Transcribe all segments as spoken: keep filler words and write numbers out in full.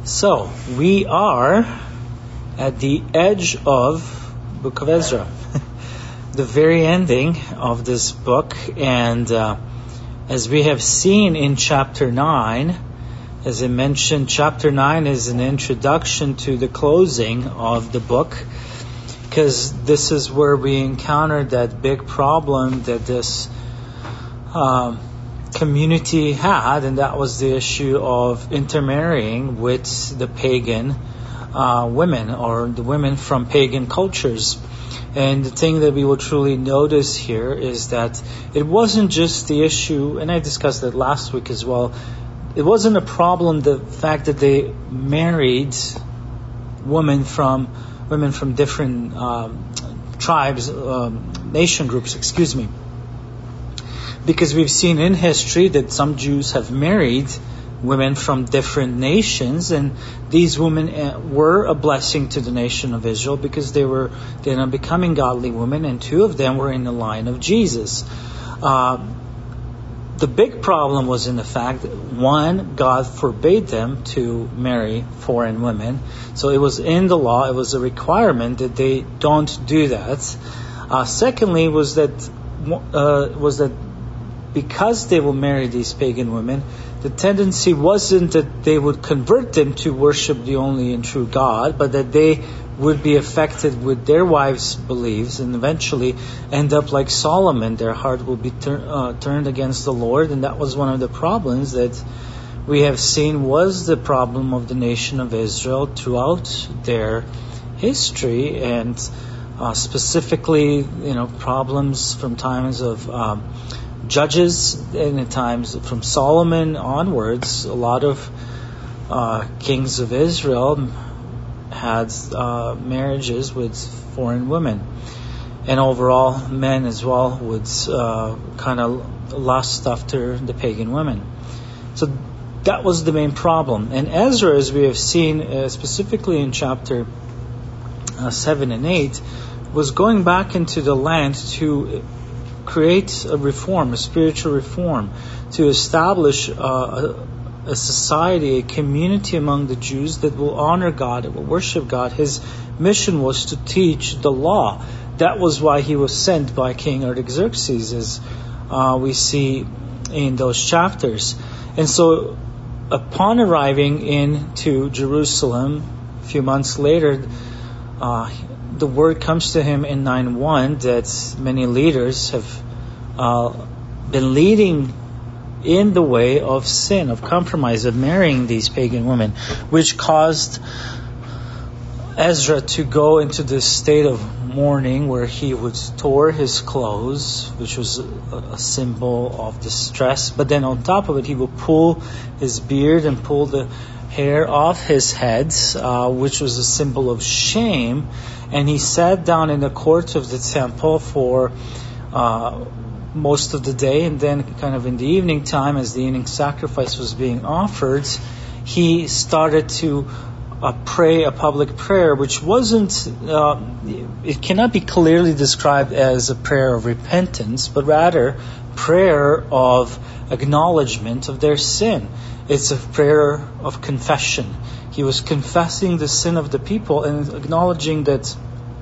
So, we are at the edge of Book of Ezra, the very ending of this book, and uh, as we have seen in chapter nine, as I mentioned, chapter nine is an introduction to the closing of the book, because this is where we encountered that big problem that this um, community had, and that was the issue of intermarrying with the pagan uh, women, or the women from pagan cultures. And the thing that we will truly notice here is that it wasn't just the issue, and I discussed that last week as well, it wasn't a problem, the fact that they married women from women from different um, tribes, um, nation groups, excuse me. Because we've seen in history that some Jews have married women from different nations, and these women were a blessing to the nation of Israel because they were they ended up becoming godly women, and two of them were in the line of Jesus. Uh, the big problem was in the fact that, one, God forbade them to marry foreign women. So it was in the law, it was a requirement that they don't do that. Uh, secondly, was that uh, was that because they will marry these pagan women, the tendency wasn't that they would convert them to worship the only and true God, but that they would be affected with their wives' beliefs and eventually end up like Solomon. Their heart will be tur- uh, turned against the Lord, and that was one of the problems that we have seen was the problem of the nation of Israel throughout their history, and uh, specifically, you know, problems from times of um, Judges, and at times from Solomon onwards, a lot of uh, kings of Israel had uh, marriages with foreign women, and overall men as well would uh, kind of lust after the pagan women. So that was the main problem. And Ezra, as we have seen uh, specifically in chapter uh, seven and eight, was going back into the land to create a reform, a spiritual reform, to establish uh, a, a society, a community among the Jews that will honor God, that will worship God. His mission was to teach the law. That was why he was sent by King Artaxerxes, as uh, we see in those chapters. And so, upon arriving into Jerusalem, a few months later, uh, the word comes to him in nine one that many leaders have uh, been leading in the way of sin, of compromise, of marrying these pagan women, which caused Ezra to go into this state of mourning where he would tore his clothes, which was a, a symbol of distress. But then on top of it, he would pull his beard and pull the hair off his head, uh, which was a symbol of shame. And he sat down in the court of the temple for uh, most of the day, and then kind of in the evening time, as the evening sacrifice was being offered, he started to uh, pray a public prayer, which wasn't, uh, it cannot be clearly described as a prayer of repentance, but rather prayer of acknowledgement of their sin. It's a prayer of confession. He was confessing the sin of the people and acknowledging that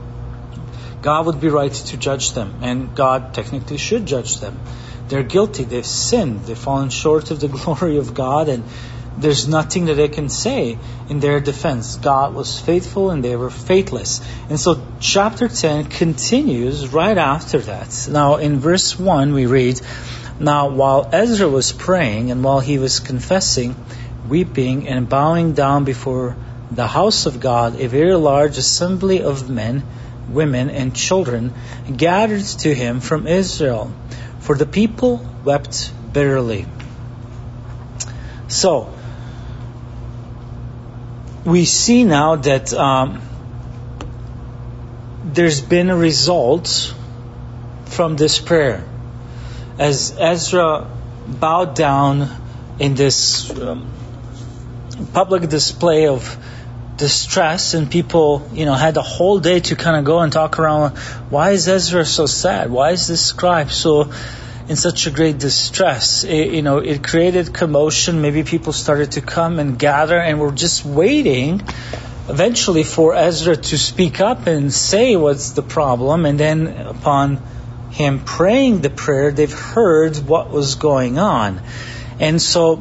God would be right to judge them, and God technically should judge them. They're guilty, they've sinned, they've fallen short of the glory of God, and there's nothing that they can say in their defense. God was faithful and they were faithless. And so chapter ten continues right after that. Now in verse one we read, "Now while Ezra was praying and while he was confessing, weeping and bowing down before the house of God, a very large assembly of men, women, and children gathered to him from Israel, for the people wept bitterly." So, we see now that um, there's been a result from this prayer. As Ezra bowed down in this um, public display of distress, and people, you know, had the whole day to kind of go and talk around, why is Ezra so sad? Why is this scribe so in such a great distress. It, you know, it created commotion. Maybe people started to come and gather and were just waiting eventually for Ezra to speak up and say what's the problem. And then upon him praying the prayer, they've heard what was going on. And so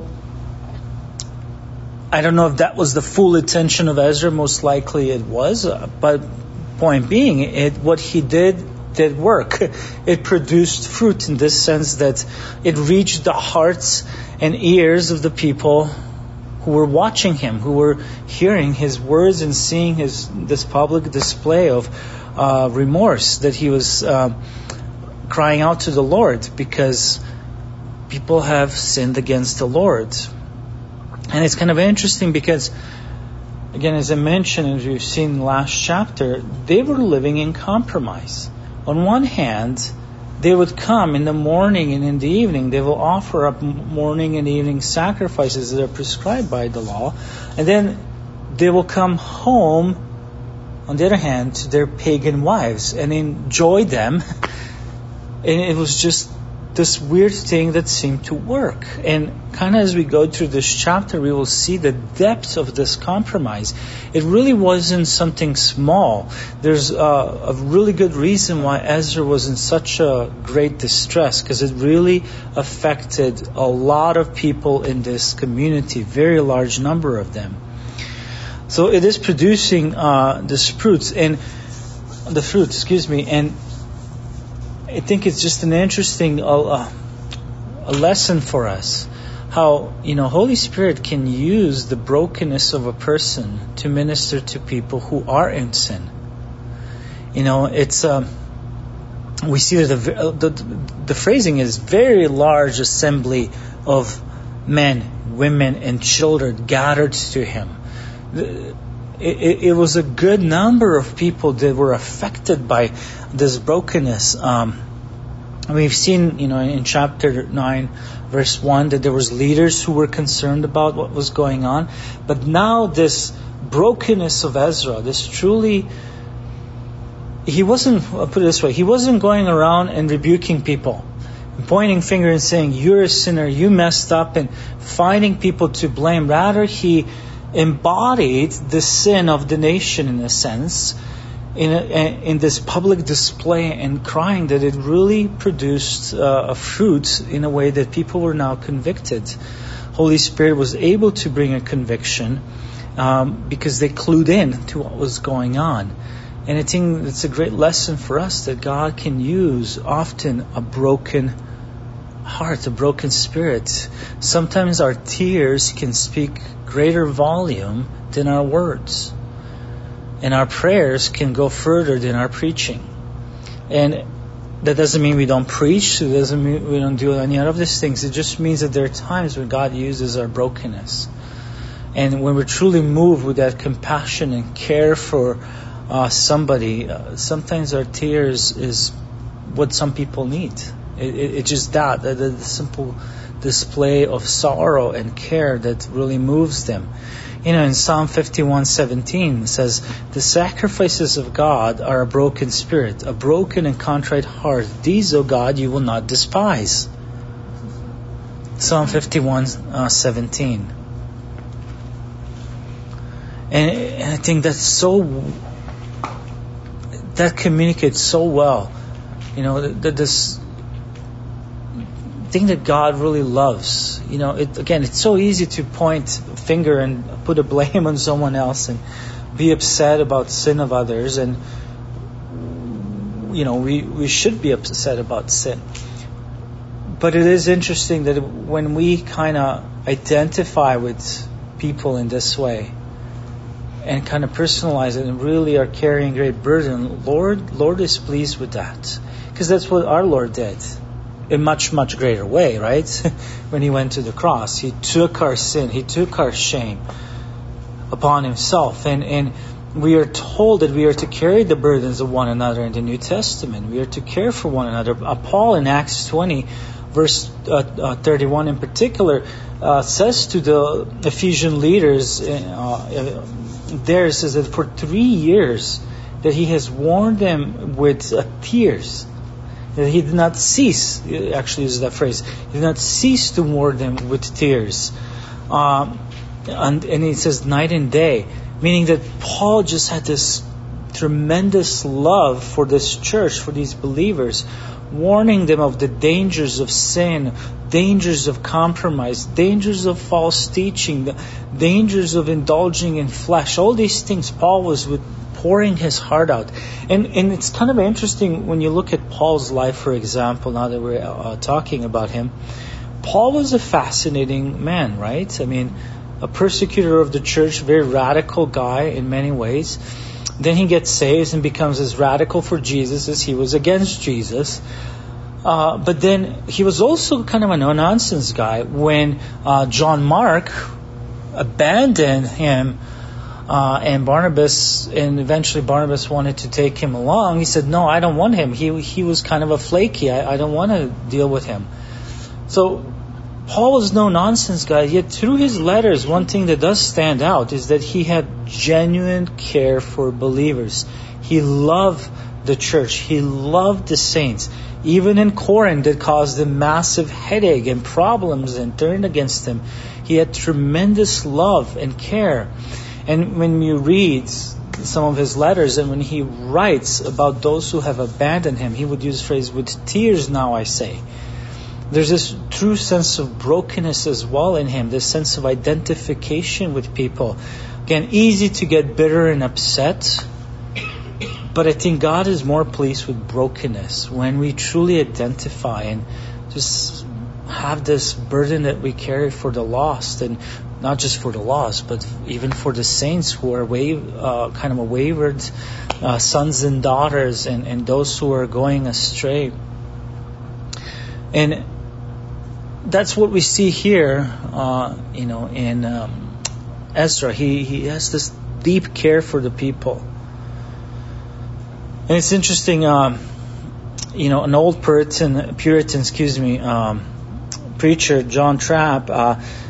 I don't know if that was the full intention of Ezra. Most likely it was. But point being, it what he did did work. It produced fruit in this sense that it reached the hearts and ears of the people who were watching him, who were hearing his words and seeing his this public display of uh, remorse, that he was uh, crying out to the Lord because people have sinned against the Lord. And it's kind of interesting because, again, as I mentioned, as we've seen in the last chapter, they were living in compromise. On one hand, they would come in the morning and in the evening. They will offer up morning and evening sacrifices that are prescribed by the law. And then they will come home, on the other hand, to their pagan wives and enjoy them. And it was just this weird thing that seemed to work. And kind of as we go through this chapter, we will see the depth of this compromise. It really wasn't something small. There's a, a really good reason why Ezra was in such a great distress, because it really affected a lot of people in this community, very large number of them. So it is producing uh, this fruits and the fruit, excuse me, and I think it's just an interesting uh, a lesson for us, how, you know, Holy Spirit can use the brokenness of a person to minister to people who are in sin. You know, it's um, we see that the, the the phrasing is very large assembly of men, women, and children gathered to him. It, it, it was a good number of people that were affected by this brokenness. Um, we've seen, you know, in chapter nine, verse one, that there was leaders who were concerned about what was going on. But now this brokenness of Ezra, this truly, he wasn't, I'll put it this way, he wasn't going around and rebuking people, pointing finger and saying, you're a sinner, you messed up, and finding people to blame. Rather, he embodied the sin of the nation in a sense, in a, in this public display and crying that it really produced uh, a fruit in a way that people were now convicted. Holy Spirit was able to bring a conviction um, because they clued in to what was going on. And I think it's a great lesson for us that God can use often a broken heart, a broken spirit. Sometimes our tears can speak greater volume than our words. And our prayers can go further than our preaching. And that doesn't mean we don't preach. It doesn't mean we don't do any of these things. It just means that there are times when God uses our brokenness. And when we're truly moved with that compassion and care for uh, somebody, uh, sometimes our tears is what some people need. It, it, it's just that, the, the simple display of sorrow and care that really moves them. You know, in Psalm fifty-one seventeen it says, the sacrifices of God are a broken spirit, a broken and contrite heart. These, O God, you will not despise. Psalm fifty-one seventeen. And, and I think that's so, that communicates so well. You know, that this thing that God really loves. You know, it, again, it's so easy to point a finger and put a blame on someone else and be upset about sin of others. And, you know, we, we should be upset about sin. But it is interesting that when we kind of identify with people in this way and kind of personalize it and really are carrying great burden, Lord, Lord is pleased with that. Because that's what our Lord did. In much, much greater way, right? When he went to the cross, he took our sin, he took our shame upon himself. And, and we are told that we are to carry the burdens of one another in the New Testament. We are to care for one another. Uh, Paul in Acts twenty, verse uh, uh, thirty-one in particular, uh, says to the Ephesian leaders, uh, uh, there says that for three years that he has warned them with uh, tears. That he did not cease, actually uses that phrase, he did not cease to mourn them with tears. Um, and, and he says night and day, meaning that Paul just had this tremendous love for this church, for these believers, warning them of the dangers of sin, dangers of compromise, dangers of false teaching, the dangers of indulging in flesh. All these things Paul was with pouring his heart out. And and it's kind of interesting when you look at Paul's life, for example, now that we're uh, talking about him. Paul was a fascinating man, right? I mean, a persecutor of the church, very radical guy in many ways. Then he gets saved and becomes as radical for Jesus as he was against Jesus. Uh, but then he was also kind of a no-nonsense guy. When uh, John Mark abandoned him, uh, and Barnabas, and eventually Barnabas wanted to take him along, he said, no, I don't want him. He he was kind of a flaky. I, I don't want to deal with him. So Paul was no nonsense guy, yet through his letters, one thing that does stand out is that he had genuine care for believers. He loved the church. He loved the saints. Even in Corinth, that caused him massive headache and problems and turned against him, he had tremendous love and care. And when you read some of his letters, and when he writes about those who have abandoned him, he would use the phrase, with tears now I say. There's this true sense of brokenness as well in him, this sense of identification with people. Again, easy to get bitter and upset, but I think God is more pleased with brokenness when we truly identify and just have this burden that we carry for the lost, and not just for the lost, but even for the saints who are wav- uh, kind of a wayward uh, sons and daughters, and, and those who are going astray. And that's what we see here, uh, you know, in um, Ezra. He he has this deep care for the people. And it's interesting, um, you know, an old Puritan, Puritan, excuse me, um, preacher, John Trapp, uh,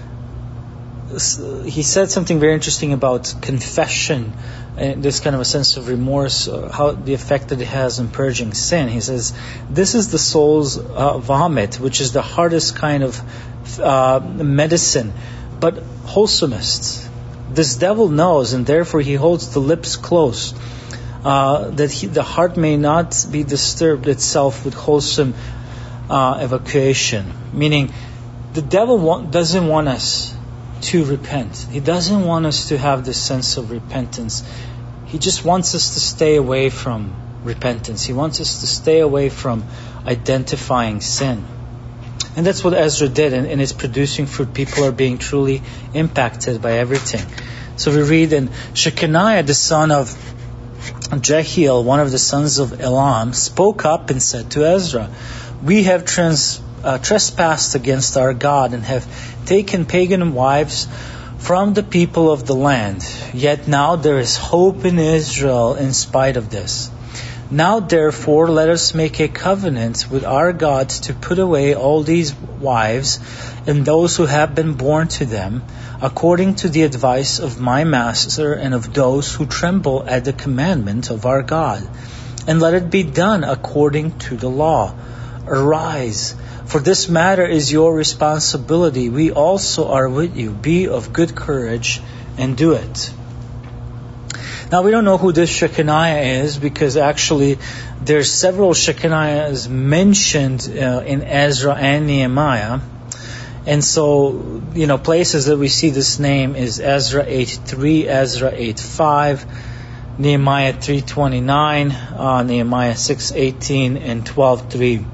he said something very interesting about confession and this kind of a sense of remorse, uh, how the effect that it has on purging sin. He says, this is the soul's uh, vomit, which is the hardest kind of uh, medicine, but wholesomest. This devil knows, and therefore he holds the lips closed, uh, that he, the heart may not be disturbed itself with wholesome uh, evacuation. Meaning, the devil wa- doesn't want us to repent. He doesn't want us to have this sense of repentance. He just wants us to stay away from repentance. He wants us to stay away from identifying sin. And that's what Ezra did, and, and it's producing fruit. People are being truly impacted by everything. So we read, in Shechaniah, the son of Jehiel, one of the sons of Elam, spoke up and said to Ezra, we have trans, uh, trespassed against our God and have taken pagan wives from the people of the land. Yet now there is hope in Israel in spite of this. Now therefore let us make a covenant with our God to put away all these wives and those who have been born to them, according to the advice of my master and of those who tremble at the commandment of our God. And let it be done according to the law. Arise, for this matter is your responsibility. We also are with you. Be of good courage and do it. Now, we don't know who this Shechaniah is, because actually there's several Shechaniahs mentioned uh, in Ezra and Nehemiah. And so, you know, places that we see this name is Ezra eight three, Ezra eight five, Nehemiah three twenty-nine, uh, Nehemiah six eighteen, and twelve three.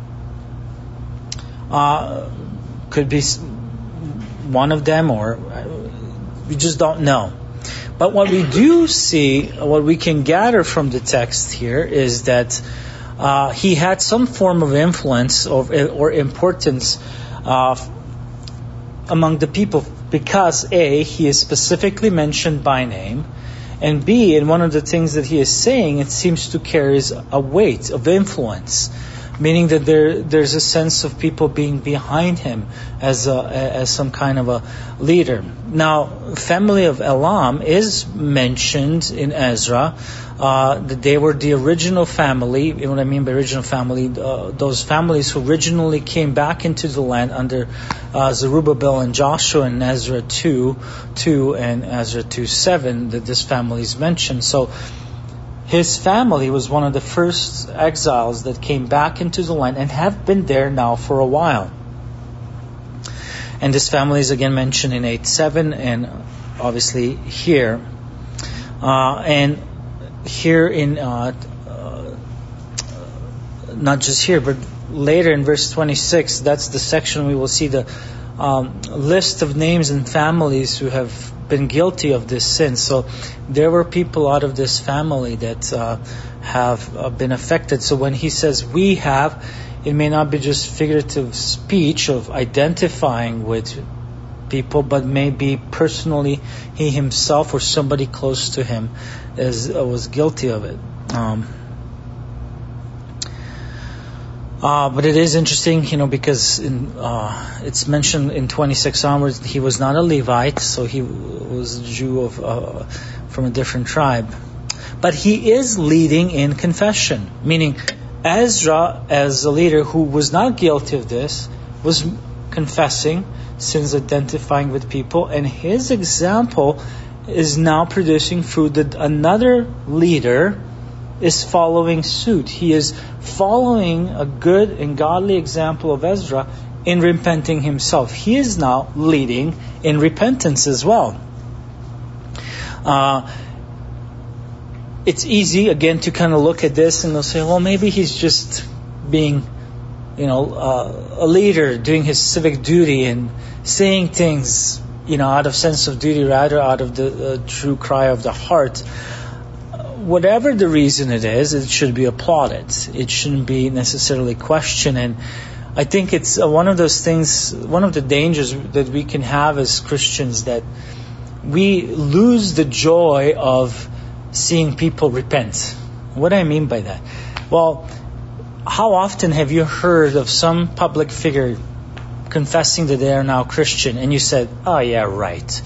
Uh, could be one of them, or we just don't know. But what we do see, what we can gather from the text here, is that uh, he had some form of influence or, or importance uh, among the people, because A, he is specifically mentioned by name, and B, in one of the things that he is saying, it seems to carry a weight of influence. meaning that there there's a sense of people being behind him as a, as some kind of a leader. Now, family of Elam is mentioned in Ezra. Uh, that they were the original family. You know what I mean by original family? Uh, those families who originally came back into the land under uh, Zerubbabel and Joshua in Ezra two, two and Ezra two, seven, that this family is mentioned. So his family was one of the first exiles that came back into the land and have been there now for a while. And this family is again mentioned in eight seven and obviously here. Uh, and here in, uh, uh, not just here, but later in verse twenty-six, that's the section we will see the um, list of names and families who have been guilty of this sin. So there were people out of this family that uh, have uh, been affected. So when he says we have, it may not be just figurative speech of identifying with people, but maybe personally he himself or somebody close to him is uh, was guilty of it. Um, uh, but it is interesting, you know, because in, uh, it's mentioned in twenty-six onwards he was not a Levite, so he was a Jew of uh, from a different tribe. But he is leading in confession, meaning Ezra, as a leader who was not guilty of this, was confessing sins, identifying with people, and his example is now producing fruit that another leader is following suit. He is following a good and godly example of Ezra in repenting himself. He is now leading in repentance as well. Uh, it's easy, again, to kind of look at this and they'll say, well, maybe he's just being, you know, uh, a leader doing his civic duty and saying things, you know, out of sense of duty rather out of the uh, true cry of the heart. Whatever the reason it is, it should be applauded. It shouldn't be necessarily questioned. And I think it's uh, one of those things, one of the dangers that we can have as Christians, that we lose the joy of seeing people repent. What do I mean by that? Well, how often have you heard of some public figure confessing that they are now Christian and you said, oh yeah, right.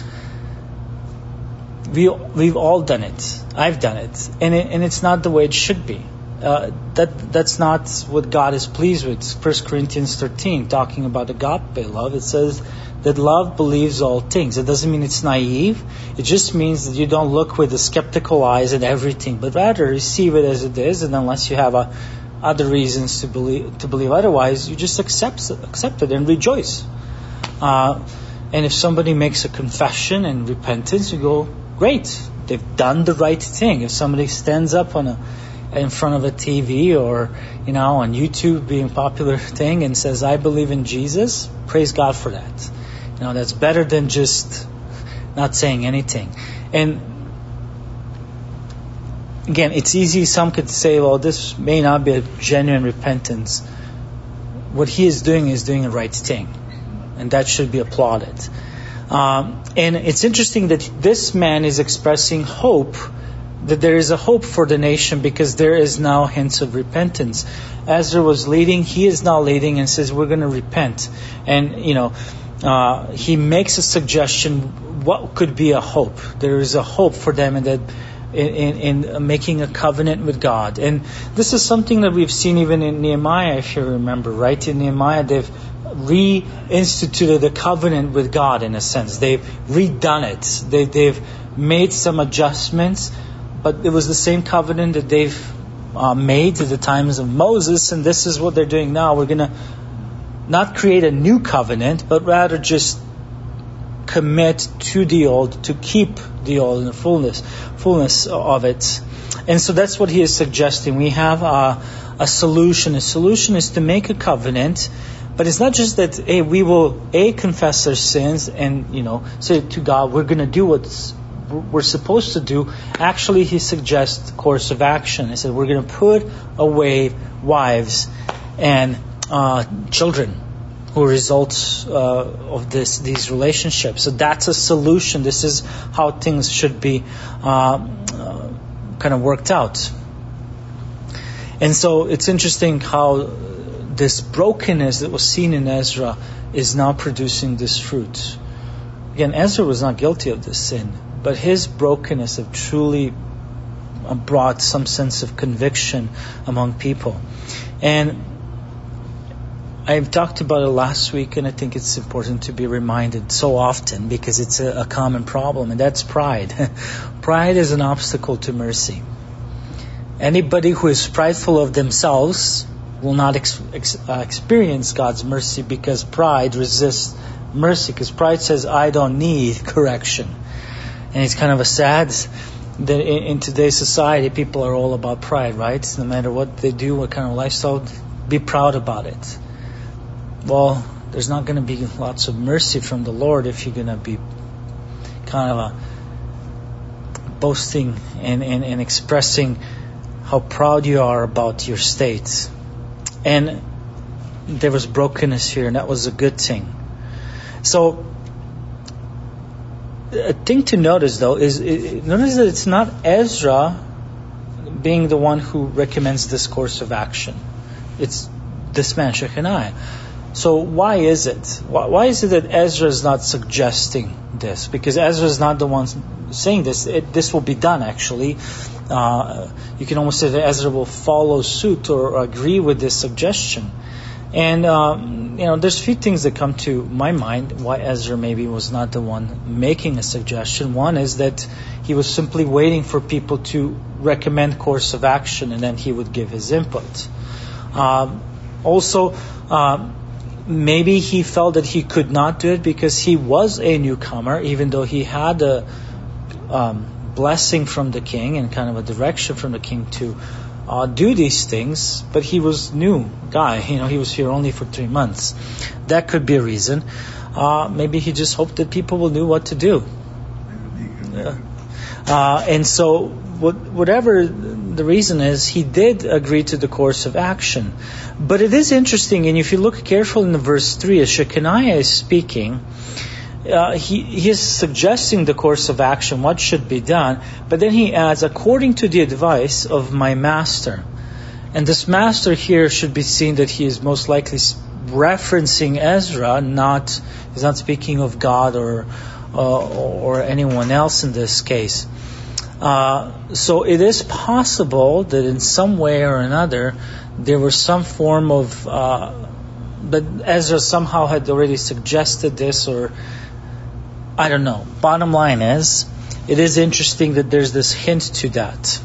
We, we've all done it. I've done it. And, it, and it's not the way it should be. Uh, that That's not what God is pleased with. First Corinthians thirteen, talking about agape love, it says that love believes all things. It doesn't mean it's naive. It just means that you don't look with the skeptical eyes at everything, but rather receive it as it is, and unless you have a other reasons to believe to believe otherwise, you just accept accept it and rejoice. Uh, and if somebody makes a confession and repentance, you go, great, they've done the right thing. If somebody stands up on a in front of a T V or, you know, on YouTube being a popular thing and says, I believe in Jesus, praise God for that. You know, that's better than just not saying anything. And again, it's easy. Some could say, well, this may not be a genuine repentance. What he is doing is doing the right thing, and that should be applauded. Um, and it's interesting that this man is expressing hope, that there is a hope for the nation because there is now hints of repentance. Ezra was leading, he is now leading and says, we're going to repent. And, you know, uh, he makes a suggestion, what could be a hope? There is a hope for them in that In, in, in making a covenant with God. And this is something that we've seen even in Nehemiah, if you remember, right? In Nehemiah, they've reinstituted a covenant with God in a sense. They've redone it. They, they've made some adjustments, but it was the same covenant that they've uh, made at the times of Moses, and this is what they're doing now. We're going to not create a new covenant, but rather just commit to the old, to keep the old in the fullness, fullness of it. And so that's what he is suggesting. We have a, a solution. A solution is to make a covenant, but it's not just that, hey, we will a confess our sins and, you know, say to God, we're going to do what we're supposed to do. Actually, he suggests a course of action. He said we're going to put away wives and uh, children who are results uh, of this these relationships. So that's a solution. This is how things should be uh, uh, kind of worked out. And so it's interesting how this brokenness that was seen in Ezra is now producing this fruit. Again, Ezra was not guilty of this sin, but his brokenness have truly brought some sense of conviction among people. And I've talked about it last week, and I think it's important to be reminded so often because it's a, a common problem, and that's pride. Pride is an obstacle to mercy. Anybody who is prideful of themselves will not ex- ex- uh, experience God's mercy, because pride resists mercy, because pride says, I don't need correction. And it's kind of a sad that in, in today's society, people are all about pride, right? No matter what they do, what kind of lifestyle, be proud about it. Well, there's not going to be lots of mercy from the Lord if you're going to be kind of a boasting and, and, and expressing how proud you are about your state. And there was brokenness here, and that was a good thing. So, a thing to notice, though, is notice that it's not Ezra being the one who recommends this course of action. It's this man, Shechaniah. So why is it? Why, why is it that Ezra is not suggesting this? Because Ezra is not the one saying this. It, this will be done, actually. Uh, you can almost say that Ezra will follow suit or agree with this suggestion. And, um, you know, there's a few things that come to my mind why Ezra maybe was not the one making a suggestion. One is that he was simply waiting for people to recommend course of action, and then he would give his input. Um, also, um, maybe he felt that he could not do it because he was a newcomer, even though he had a um, blessing from the king and kind of a direction from the king to uh, do these things. But he was new guy, you know, he was here only for three months. That could be a reason. Uh, maybe he just hoped that people will know what to do. Yeah. Uh, and so, what, whatever the reason is, he did agree to the course of action. But it is interesting, and if you look carefully in the verse three, as Shechaniah is speaking, uh, he, he is suggesting the course of action, what should be done, but then he adds, according to the advice of my master. And this master here should be seen that he is most likely referencing Ezra, not he's not speaking of God or uh, or anyone else in this case. Uh, so it is possible that in some way or another there was some form of uh, that Ezra somehow had already suggested this, or I don't know. Bottom line is, it is interesting that there's this hint to that.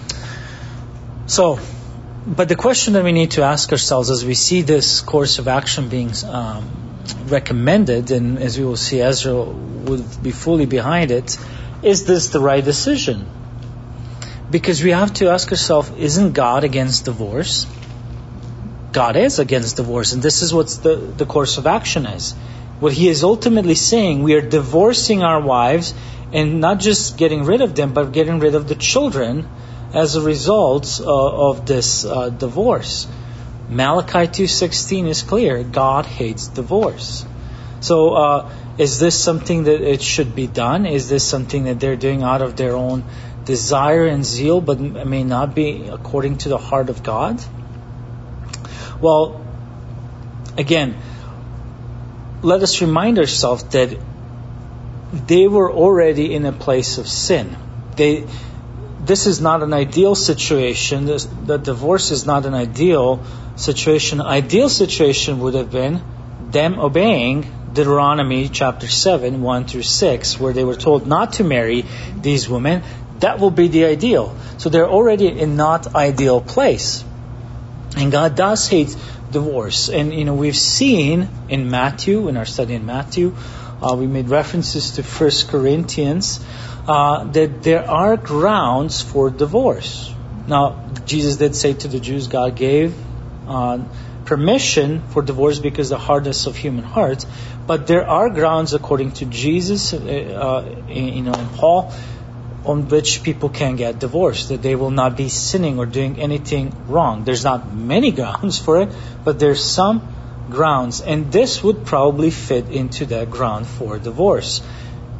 So, but the question that we need to ask ourselves as we see this course of action being um, recommended, and as we will see, Ezra would be fully behind it, is this the right decision? Because we have to ask ourselves, isn't God against divorce? God is against divorce, and this is what the, the course of action is. What he is ultimately saying, we are divorcing our wives, and not just getting rid of them, but getting rid of the children as a result uh, of this uh, divorce. Malachi two sixteen is clear. God hates divorce. So uh, is this something that it should be done? Is this something that they're doing out of their own desire and zeal, but may not be according to the heart of God? Well, again, let us remind ourselves that they were already in a place of sin. They, this is not an ideal situation. This, the divorce is not an ideal situation. Ideal situation would have been them obeying Deuteronomy chapter seven, one through six, where they were told not to marry these women. That will be the ideal. So they're already in not ideal place. And God does hate divorce. And, you know, we've seen in Matthew, in our study in Matthew, uh, we made references to First Corinthians, uh, that there are grounds for divorce. Now, Jesus did say to the Jews, God gave uh, permission for divorce because of the hardness of human hearts. But there are grounds, according to Jesus, uh, you know, and Paul, on which people can get divorced, that they will not be sinning or doing anything wrong. There's not many grounds for it, but there's some grounds, and this would probably fit into that ground for divorce.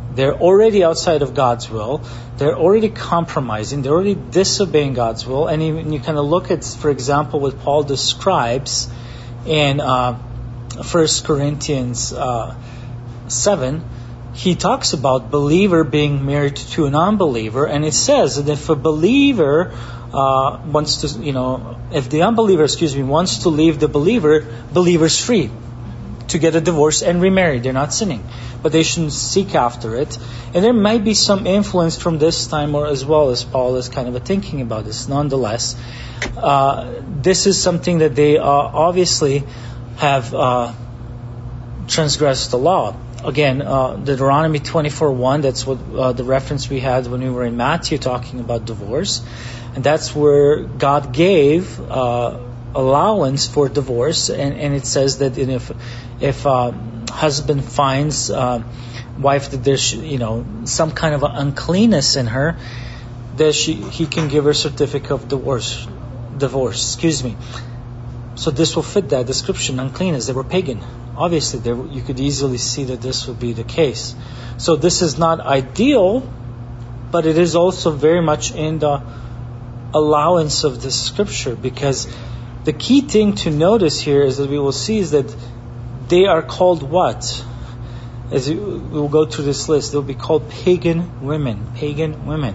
They're already outside of God's will. They're already compromising. They're already disobeying God's will. And even you kind of look at, for example, what Paul describes in uh, First Corinthians uh, seven. He talks about believer being married to a non-believer, and it says that if a believer uh, wants to, you know, if the unbeliever, excuse me, wants to leave the believer, believer's free to get a divorce and remarry. They're not sinning, but they shouldn't seek after it. And there might be some influence from this time, or as well as Paul is kind of thinking about this. Nonetheless, uh, this is something that they uh, obviously have uh, transgressed the law. Again, uh, Deuteronomy twenty-four one, that's what uh, the reference we had when we were in Matthew talking about divorce. And that's where God gave uh, allowance for divorce. And, and it says that in if if uh, husband finds uh, wife that there's, you know, some kind of uncleanness in her, that she he can give her certificate of divorce. Divorce, excuse me. So this will fit that description, uncleanness. They were pagan. Obviously, there, you could easily see that this would be the case. So this is not ideal, but it is also very much in the allowance of the scripture, because the key thing to notice here is that we will see is that they are called what? As we will go through this list, they'll be called pagan women. Pagan women.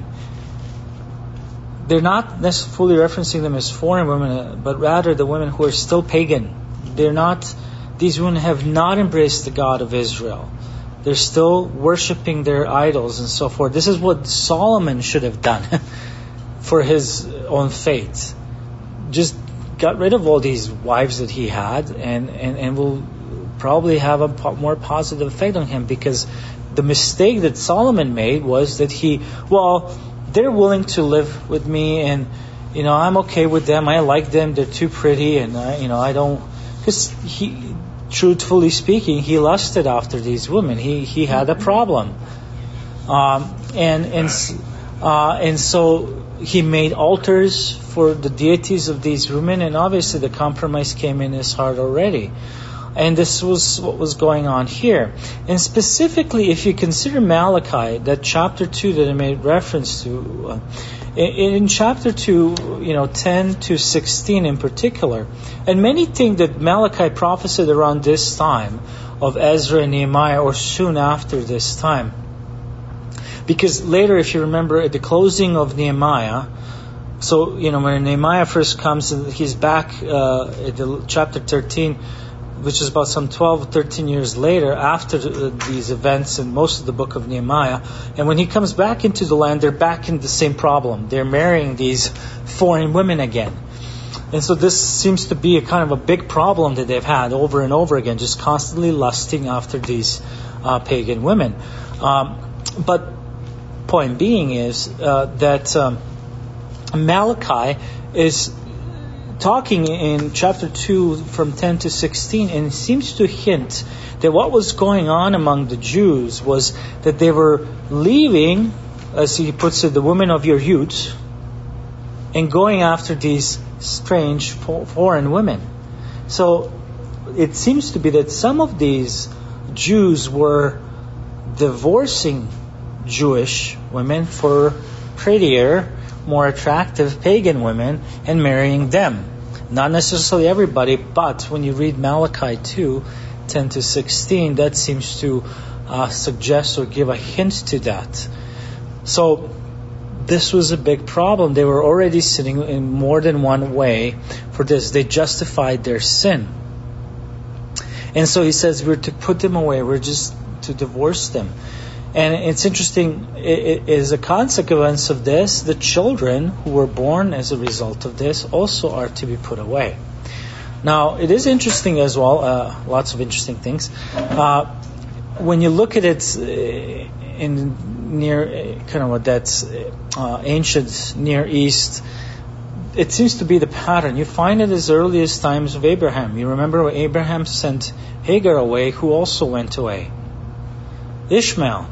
They're not necessarily referencing them as foreign women, but rather the women who are still pagan. They're not... These women have not embraced the God of Israel. They're still worshiping their idols and so forth. This is what Solomon should have done for his own faith. Just got rid of all these wives that he had, and, and, and will probably have a po- more positive effect on him, because the mistake that Solomon made was that he, well, they're willing to live with me, and, you know, I'm okay with them. I like them. They're too pretty, and, I, you know, I don't... Because he... Truthfully speaking, he lusted after these women. He he had a problem, um, and and uh, and so he made altars for the deities of these women, and obviously the compromise came in his heart already. And this was what was going on here. And specifically, if you consider Malachi, that chapter two that I made reference to, uh, in, in chapter two, you know, ten to sixteen in particular, and many think that Malachi prophesied around this time of Ezra and Nehemiah, or soon after this time. Because later, if you remember, at the closing of Nehemiah, so, you know, when Nehemiah first comes, he's back uh, at the chapter thirteen, which is about some twelve, thirteen years later, after the, these events and most of the book of Nehemiah. And when he comes back into the land, they're back in the same problem. They're marrying these foreign women again. And so this seems to be a kind of a big problem that they've had over and over again, just constantly lusting after these uh, pagan women. Um, but point being is uh, that um, Malachi is talking in chapter two from ten to sixteen, and it seems to hint that what was going on among the Jews was that they were leaving, as he puts it, the women of your youth, and going after these strange foreign women. So it seems to be that some of these Jews were divorcing Jewish women for prettier, more attractive pagan women and marrying them. Not necessarily everybody, but when you read Malachi two, ten to sixteen, that seems to uh, suggest or give a hint to that. So this was a big problem. They were already sinning in more than one way for this. They justified their sin. And so he says we're to put them away. We're just to divorce them. And it's interesting, it, it is a consequence of this, the children who were born as a result of this also are to be put away. Now, it is interesting as well, uh, lots of interesting things. Uh, when you look at it in near, kind of what that's uh, ancient Near East, it seems to be the pattern. You find it as early as times of Abraham. You remember when Abraham sent Hagar away, who also went away? Ishmael.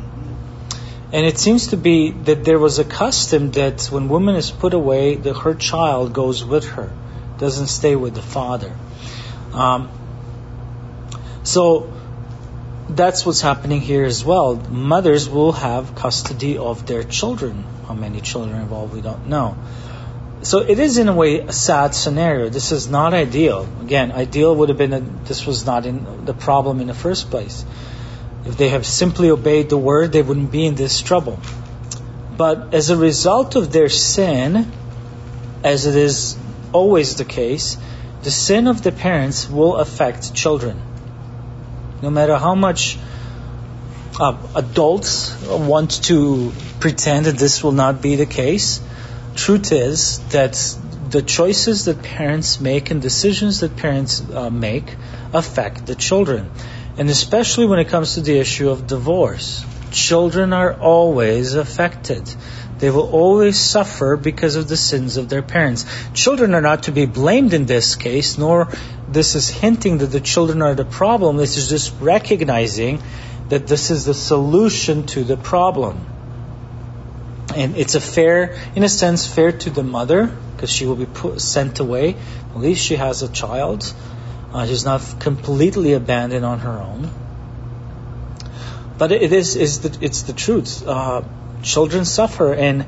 And it seems to be that there was a custom that when woman is put away, that her child goes with her, doesn't stay with the father. Um, so that's what's happening here as well. Mothers will have custody of their children. How many children are involved, we don't know. So it is in a way a sad scenario. This is not ideal. Again, ideal would have been that this was not in the problem in the first place. If they have simply obeyed the word, they wouldn't be in this trouble. But as a result of their sin, as it is always the case, the sin of the parents will affect children. No matter how much uh, adults want to pretend that this will not be the case, truth is that the choices that parents make and decisions that parents uh, make affect the children. And especially when it comes to the issue of divorce. Children are always affected. They will always suffer because of the sins of their parents. Children are not to be blamed in this case, nor this is hinting that the children are the problem. This is just recognizing that this is the solution to the problem. And it's a fair, in a sense, fair to the mother, because she will be put, sent away. At least she has a child. Uh, she's not completely abandoned on her own. But it is, is the, it's the truth. Uh, children suffer, and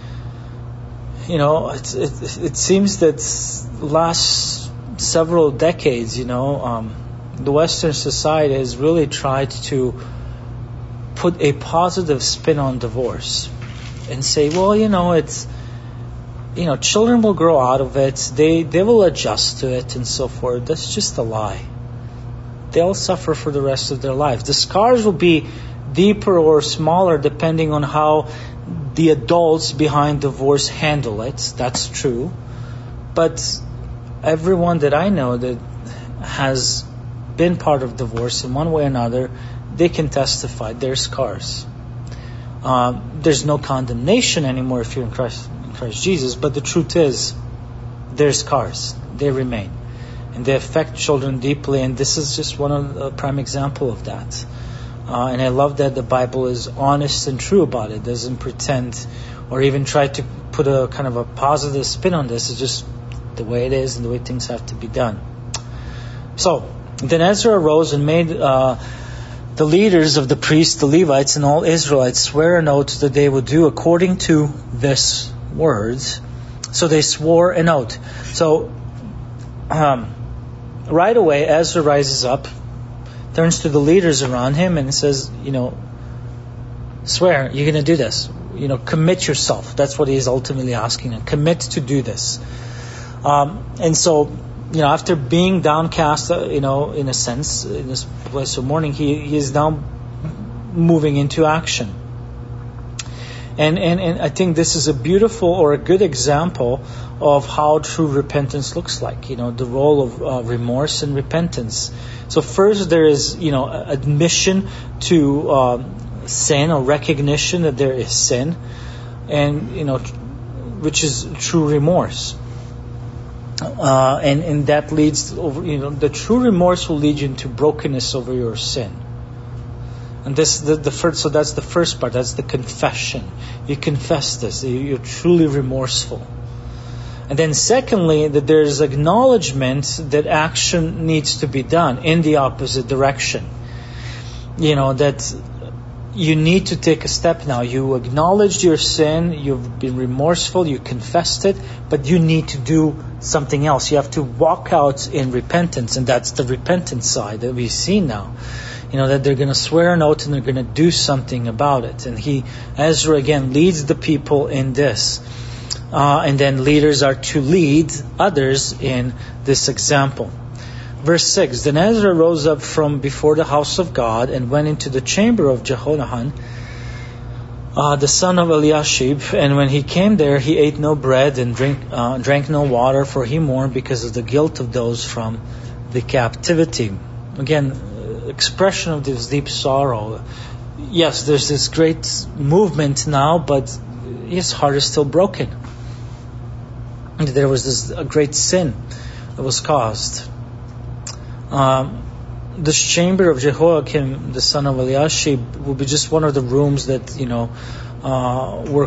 you know, it, it, it seems that last several decades, you know, um, the Western society has really tried to put a positive spin on divorce and say, well, you know, it's, you know, children will grow out of it, they they will adjust to it and so forth. That's just a lie. They'll suffer for the rest of their lives. The scars will be deeper or smaller depending on how the adults behind divorce handle it. That's true. But everyone that I know that has been part of divorce in one way or another, they can testify there's scars. Uh, there's no condemnation anymore if you're in Christ, in Christ Jesus, but the truth is, there's scars. They remain. And they affect children deeply, and this is just one of a prime example of that. Uh, and I love that the Bible is honest and true about it. It doesn't pretend or even try to put a kind of a positive spin on this. It's just the way it is and the way things have to be done. So, then Ezra arose and made uh, the leaders of the priests, the Levites, and all Israelites swear an oath that they would do according to this word. So they swore an oath. So, um, right away, Ezra rises up, turns to the leaders around him and says, you know, swear, you're going to do this. You know, commit yourself. That's what he is ultimately asking them. Commit to do this. Um, and so, you know, after being downcast, uh, you know, in a sense, in this place of mourning, he, he is now moving into action. And, and and I think this is a beautiful or a good example of how true repentance looks like. You know, the role of uh, remorse and repentance. So first there is, you know, admission to um, sin or recognition that there is sin, and you know, which is true remorse. Uh, and and that leads over, you know, the true remorse will lead you into brokenness over your sin. And this, the, the first, so that's the first part. That's the confession. You confess this. You're truly remorseful. And then secondly, that there's acknowledgement that action needs to be done in the opposite direction. You know, that you need to take a step now. You acknowledged your sin. You've been remorseful. You confessed it. But you need to do something else. You have to walk out in repentance. And that's the repentance side that we see now. You know, that they're going to swear an oath and they're going to do something about it. And he, Ezra again, leads the people in this. Uh, and then leaders are to lead others in this example. Verse six, Then Ezra rose up from before the house of God and went into the chamber of Jehohanan, uh, the son of Eliashib. And when he came there, he ate no bread and drink, uh, drank no water, for he mourned because of the guilt of those from the captivity. Again, expression of this deep sorrow. Yes, there's this great movement now, but his heart is still broken. And there was this a great sin that was caused. Um, this chamber of Jehoiakim, the son of Eliashib, will be just one of the rooms that, you know, uh, were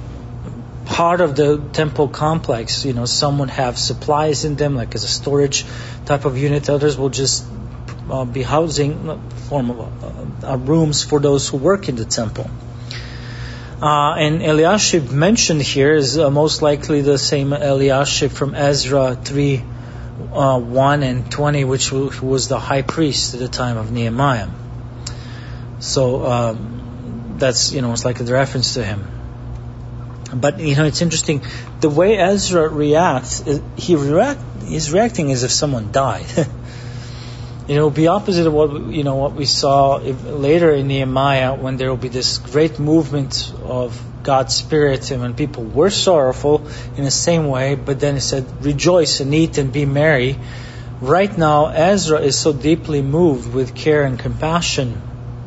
part of the temple complex. You know, some would have supplies in them, like as a storage type of unit. Others will just uh, be housing, form of uh, uh, rooms for those who work in the temple. Uh, and Eliashib mentioned here is uh, most likely the same Eliashib from Ezra three, uh, one and twenty, which was the high priest at the time of Nehemiah. So um, that's, you know, it's like a reference to him. But, you know, it's interesting. The way Ezra reacts, he react, he's reacting as if someone died. You know, it will be opposite of what, you know, what we saw if, later in Nehemiah, when there will be this great movement of God's Spirit, and when people were sorrowful in the same way, but then it said, rejoice and eat and be merry. Right now, Ezra is so deeply moved with care and compassion.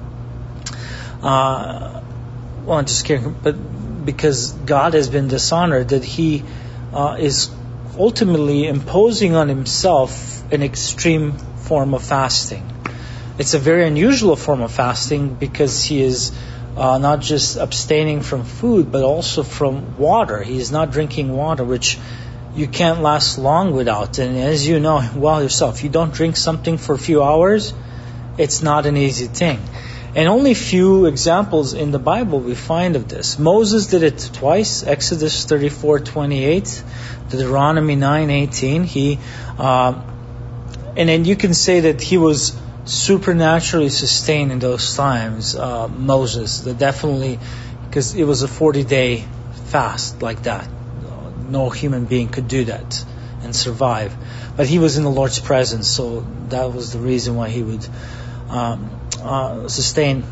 Uh, well, not just care, but because God has been dishonored, that he uh, is ultimately imposing on himself an extreme form of fasting. It's a very unusual form of fasting because he is uh, not just abstaining from food, but also from water. He is not drinking water, which you can't last long without. And as you know well yourself, if you don't drink something for a few hours, it's not an easy thing. And only few examples in the Bible we find of this. Moses did it twice, Exodus thirty-four twenty-eight, Deuteronomy nine eighteen. He, uh, and then you can say that he was supernaturally sustained in those times, uh, Moses. That definitely, because it was a forty-day fast like that. No human being could do that and survive. But he was in the Lord's presence, so that was the reason why he would Um, Uh, sustain.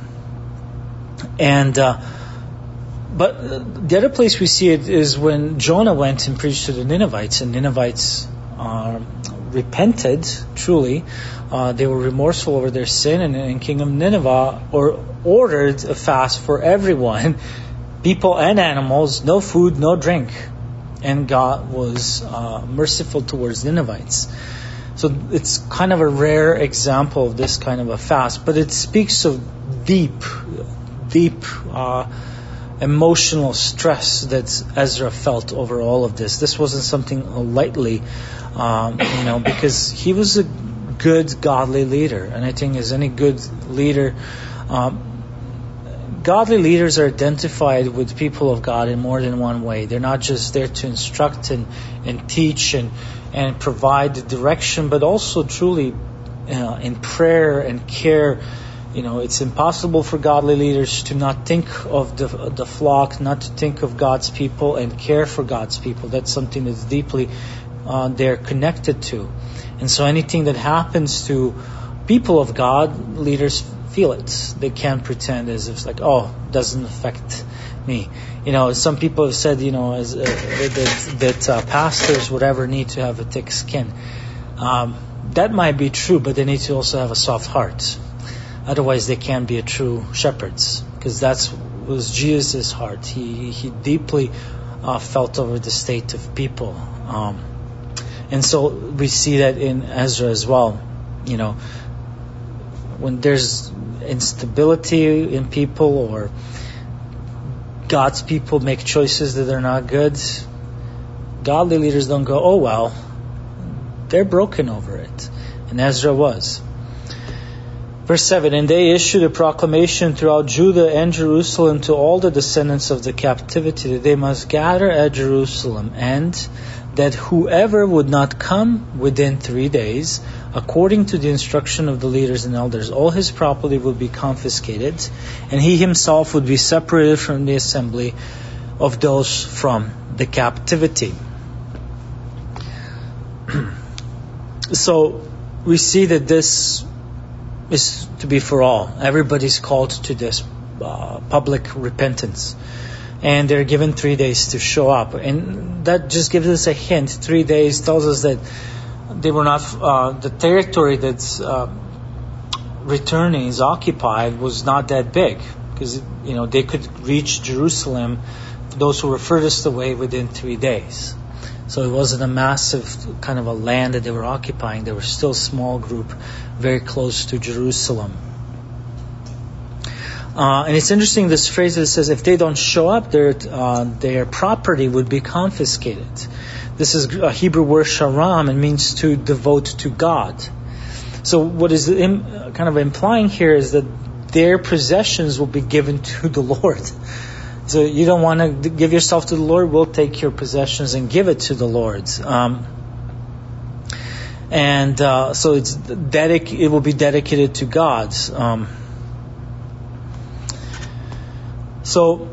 And uh, but the other place we see it is when Jonah went and preached to the Ninevites, and Ninevites uh, repented truly. Uh, they were remorseful over their sin, and, and King of Nineveh or ordered a fast for everyone, people and animals, no food, no drink, and God was uh, merciful towards Ninevites. So it's kind of a rare example of this kind of a fast, but it speaks of deep, deep uh, emotional stress that Ezra felt over all of this. This wasn't something lightly, um, you know, because he was a good, godly leader. And I think as any good leader, um, godly leaders are identified with people of God in more than one way. They're not just there to instruct and, and teach and and provide the direction, but also truly uh, in prayer and care. You know, it's impossible for godly leaders to not think of the the flock, not to think of God's people and care for God's people. That's something that's deeply uh, they're connected to. And so anything that happens to people of God, leaders feel it. They can't pretend as if it's like, oh, it doesn't affect me. You know, some people have said, you know, as, uh, that, that uh, pastors would ever need to have a thick skin. Um, that might be true, but they need to also have a soft heart. Otherwise, they can't be a true shepherds, because that's was Jesus' heart. He he deeply uh, felt over the state of people, um, and so we see that in Ezra as well. You know, when there's instability in people, or God's people make choices that are not good, godly leaders don't go, oh well, they're broken over it. And Ezra was. Verse seven, and they issued a proclamation throughout Judah and Jerusalem to all the descendants of the captivity that they must gather at Jerusalem, and that whoever would not come within three days, according to the instruction of the leaders and elders, all his property would be confiscated, and he himself would be separated from the assembly of those from the captivity. So we see that this is to be for all. Everybody's called to this uh, public repentance. And they're given three days to show up. And that just gives us a hint. Three days tells us that they were not, uh, the territory that's uh, returning is occupied was not that big. Because, you know, they could reach Jerusalem, those who were furthest away, within three days. So it wasn't a massive kind of a land that they were occupying. They were still a small group, very close to Jerusalem. Uh, and it's interesting, this phrase that says, if they don't show up, their uh, their property would be confiscated. This is a Hebrew word sharam, and means to devote to God. So what is im- kind of implying here is that their possessions will be given to the Lord. So you don't want to give yourself to the Lord, we'll take your possessions and give it to the Lord. Um, and uh, so it's dedic- it will be dedicated to God. Um, so,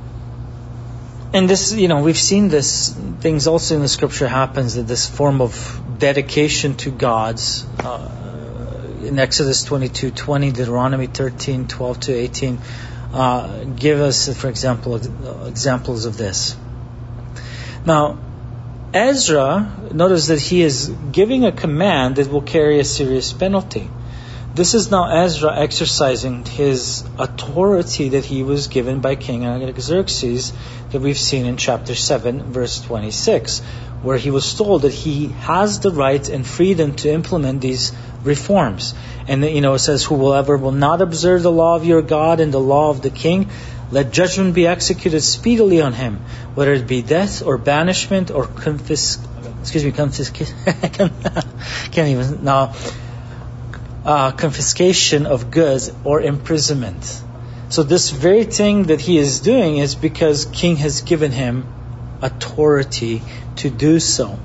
and this, you know, we've seen this, things also in the scripture happens, that this form of dedication to God, uh, in Exodus twenty-two twenty, Deuteronomy thirteen twelve to eighteen, uh, give us, for example, examples of this. Now, Ezra, notice that he is giving a command that will carry a serious penalty. This is now Ezra exercising his authority that he was given by King Artaxerxes, that we've seen in chapter seven, verse twenty-six, where he was told that he has the right and freedom to implement these reforms. And, you know, it says, whoever will not observe the law of your God and the law of the king, let judgment be executed speedily on him, whether it be death or banishment or confis... Excuse me, confiscation... can't even... No. Uh, confiscation of goods or imprisonment. So this very thing that he is doing is because king has given him authority to do so.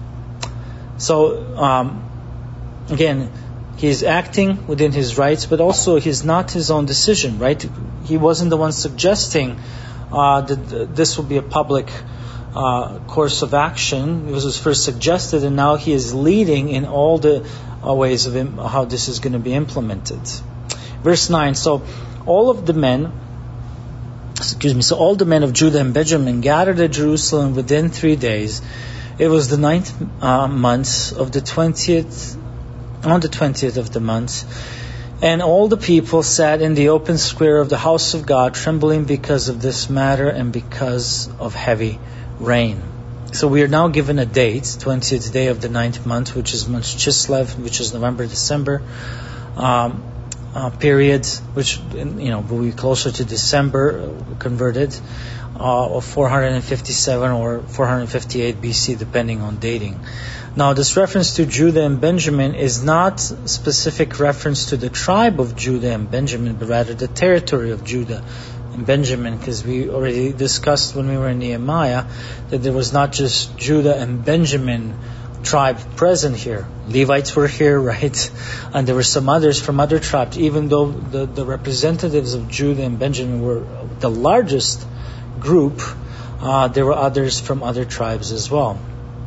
So, um, again, he is acting within his rights, but also he's not his own decision, right? He wasn't the one suggesting uh, that this will be a public uh, course of action. It was first suggested, and now he is leading in all the uh, ways of im- how this is going to be implemented. Verse nine, so all of the men, excuse me, so all the men of Judah and Benjamin gathered at Jerusalem within three days. It was the ninth uh, month of the twentieth, on the twentieth of the month. And all the people sat in the open square of the house of God, trembling because of this matter and because of heavy rain. So we are now given a date, twentieth day of the ninth month, which is month Chislev, which is November, December um, uh, period, which, you know, will be closer to December uh, converted, uh, of four hundred fifty-seven or four hundred fifty-eight B C, depending on dating. Now, this reference to Judah and Benjamin is not specific reference to the tribe of Judah and Benjamin, but rather the territory of Judah and Benjamin, because we already discussed when we were in Nehemiah that there was not just Judah and Benjamin tribe present here. Levites were here, right? And there were some others from other tribes. Even though the, the representatives of Judah and Benjamin were the largest group, uh, there were others from other tribes as well.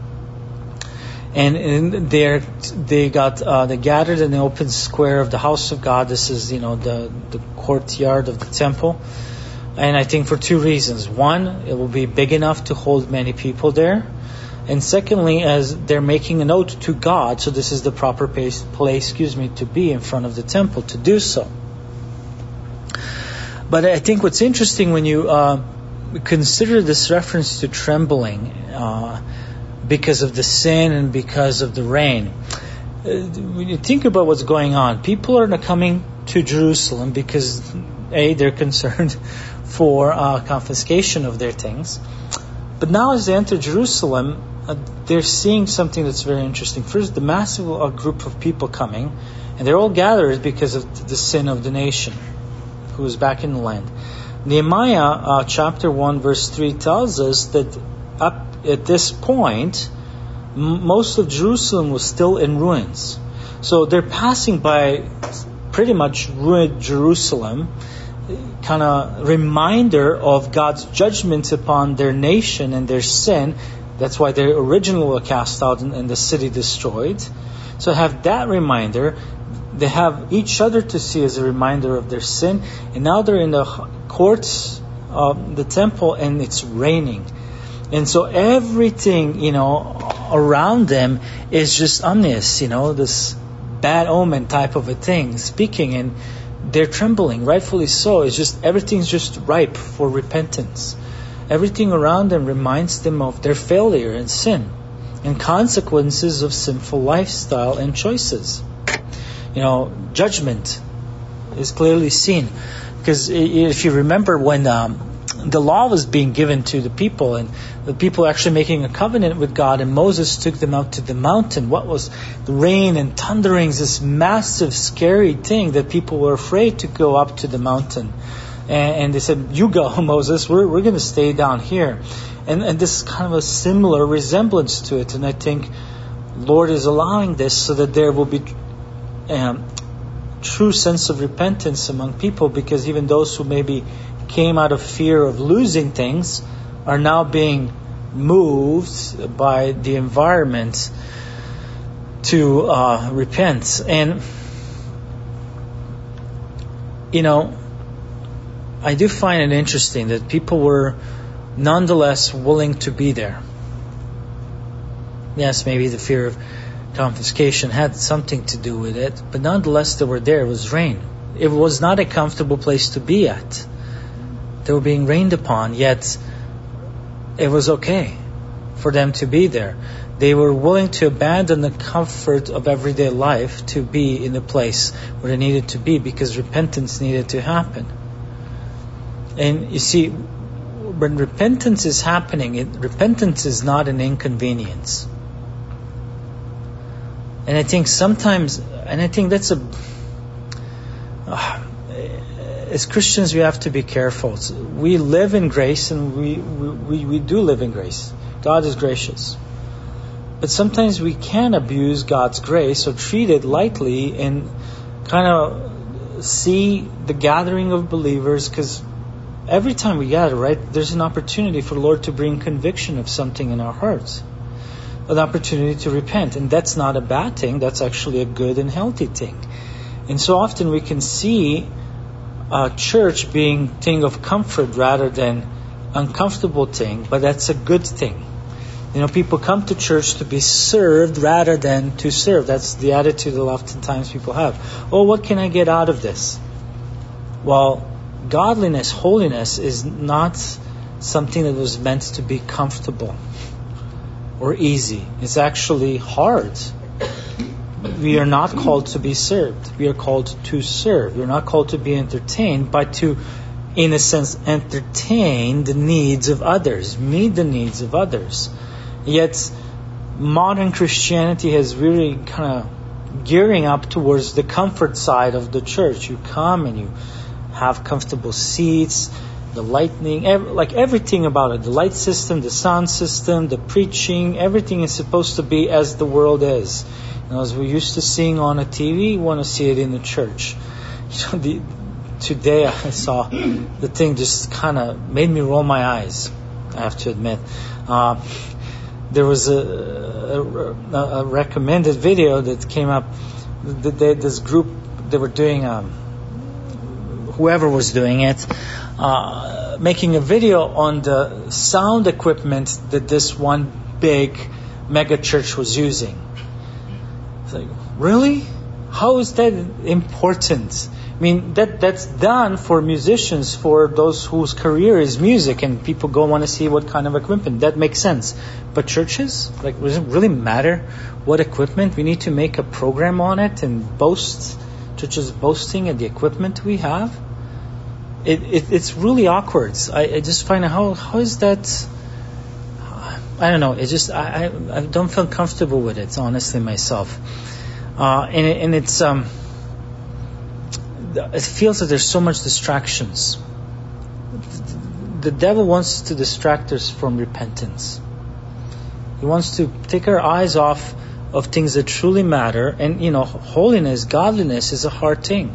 And in there, they got uh, they gathered in the open square of the house of God. This is, you know, the the courtyard of the temple. And I think for two reasons. One, it will be big enough to hold many people there. And secondly, as they're making an oath to God, so this is the proper place, place, excuse me, to be in front of the temple to do so. But I think what's interesting when you uh, consider this reference to trembling, uh, because of the sin and because of the rain. Uh, when you think about what's going on, people are not coming to Jerusalem because, A, they're concerned for uh, confiscation of their things. But now as they enter Jerusalem, uh, they're seeing something that's very interesting. First, the massive uh, group of people coming, and they're all gathered because of the sin of the nation who is back in the land. Nehemiah uh, chapter one verse three tells us that up at this point, m- most of Jerusalem was still in ruins. So they're passing by pretty much ruined Jerusalem, kind of reminder of God's judgment upon their nation and their sin. That's why they originally were cast out and, and the city destroyed. So have that reminder. They have each other to see as a reminder of their sin. And now they're in the courts of the temple and it's raining. And so everything, you know, around them is just ominous, you know, this bad omen type of a thing speaking, and they're trembling, rightfully so. It's just, everything's just ripe for repentance. Everything around them reminds them of their failure and sin and consequences of sinful lifestyle and choices. You know, judgment is clearly seen. Because if you remember when um, the law was being given to the people, and the people were actually making a covenant with God, and Moses took them out to the mountain. What was the rain and thunderings, this massive, scary thing that people were afraid to go up to the mountain. And, and they said, you go, Moses, we're, we're going to stay down here. And, and this is kind of a similar resemblance to it. And I think Lord is allowing this so that there will be um, true sense of repentance among people, because even those who maybe came out of fear of losing things are now being moved by the environment to uh, repent. And, you know, I do find it interesting that people were nonetheless willing to be there. Yes, maybe the fear of confiscation had something to do with it, but nonetheless they were there. It was rain. It was not a comfortable place to be at. They were being rained upon, yet it was okay for them to be there. They were willing to abandon the comfort of everyday life to be in the place where they needed to be, because repentance needed to happen. And you see, when repentance is happening, it, repentance is not an inconvenience. And I think sometimes, and I think that's a... Uh, as Christians, we have to be careful. We live in grace, and we, we, we do live in grace. God is gracious. But sometimes we can abuse God's grace or treat it lightly and kind of see the gathering of believers, because every time we gather, right, there's an opportunity for the Lord to bring conviction of something in our hearts. An opportunity to repent. And that's not a bad thing. That's actually a good and healthy thing. And so often we can see a church being thing of comfort rather than uncomfortable thing, but that's a good thing. You know, people come to church to be served rather than to serve. That's the attitude that oftentimes people have. Oh, what can I get out of this? Well, godliness, holiness is not something that was meant to be comfortable or easy. It's actually hard. We are not called to be served. We are called to serve. We are not called to be entertained, but to, in a sense, entertain the needs of others, meet the needs of others. Yet, modern Christianity has really kind of gearing up towards the comfort side of the church. You come and you have comfortable seats, the lighting, ev- like everything about it, the light system, the sound system, the preaching, everything is supposed to be as the world is. You know, as we're used to seeing on a T V, you want to see it in the church. You know, the, today I saw the thing just kind of made me roll my eyes, I have to admit. Uh, there was a, a, a recommended video that came up. That they, this group, they were doing, um, whoever was doing it, uh, making a video on the sound equipment that this one big mega church was using. It's like, really? How is that important? I mean, that that's done for musicians, for those whose career is music, and people go want to see what kind of equipment. That makes sense. But churches, like, does it really matter what equipment? We need to make a program on it and boast, churches boasting at the equipment we have. It, it it's really awkward. I, I just find out how how is that. I don't know. It just I, I I don't feel comfortable with it, honestly, myself. Uh, and it, and it's um. It feels that there's so much distractions. The devil wants to distract us from repentance. He wants to take our eyes off of things that truly matter. And, you know, holiness, godliness is a hard thing.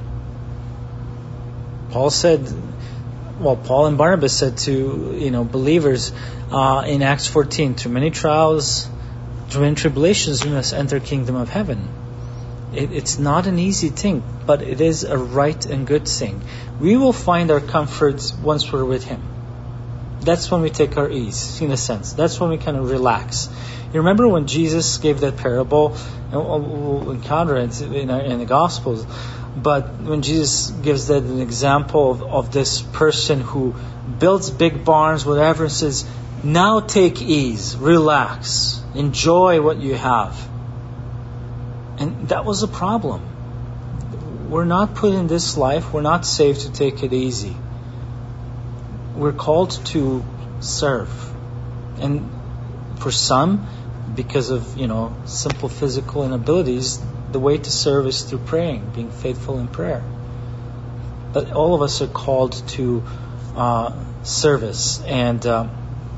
Paul said, well, Paul and Barnabas said to, you know, believers uh, in Acts fourteen, through many trials, through many tribulations, we must enter the kingdom of heaven. It, it's not an easy thing, but it is a right and good thing. We will find our comforts once we're with Him. That's when we take our ease, in a sense. That's when we kind of relax. You remember when Jesus gave that parable? We'll encounter it in, our, in the Gospels. But when Jesus gives that an example of, of this person who builds big barns, whatever, and says, now take ease, relax, enjoy what you have. And that was a problem. We're not put in this life, we're not saved to take it easy. we're called to serve. And for some, because of, you know, simple physical inabilities, the way to serve is through praying, being faithful in prayer. But all of us are called to uh, service and uh,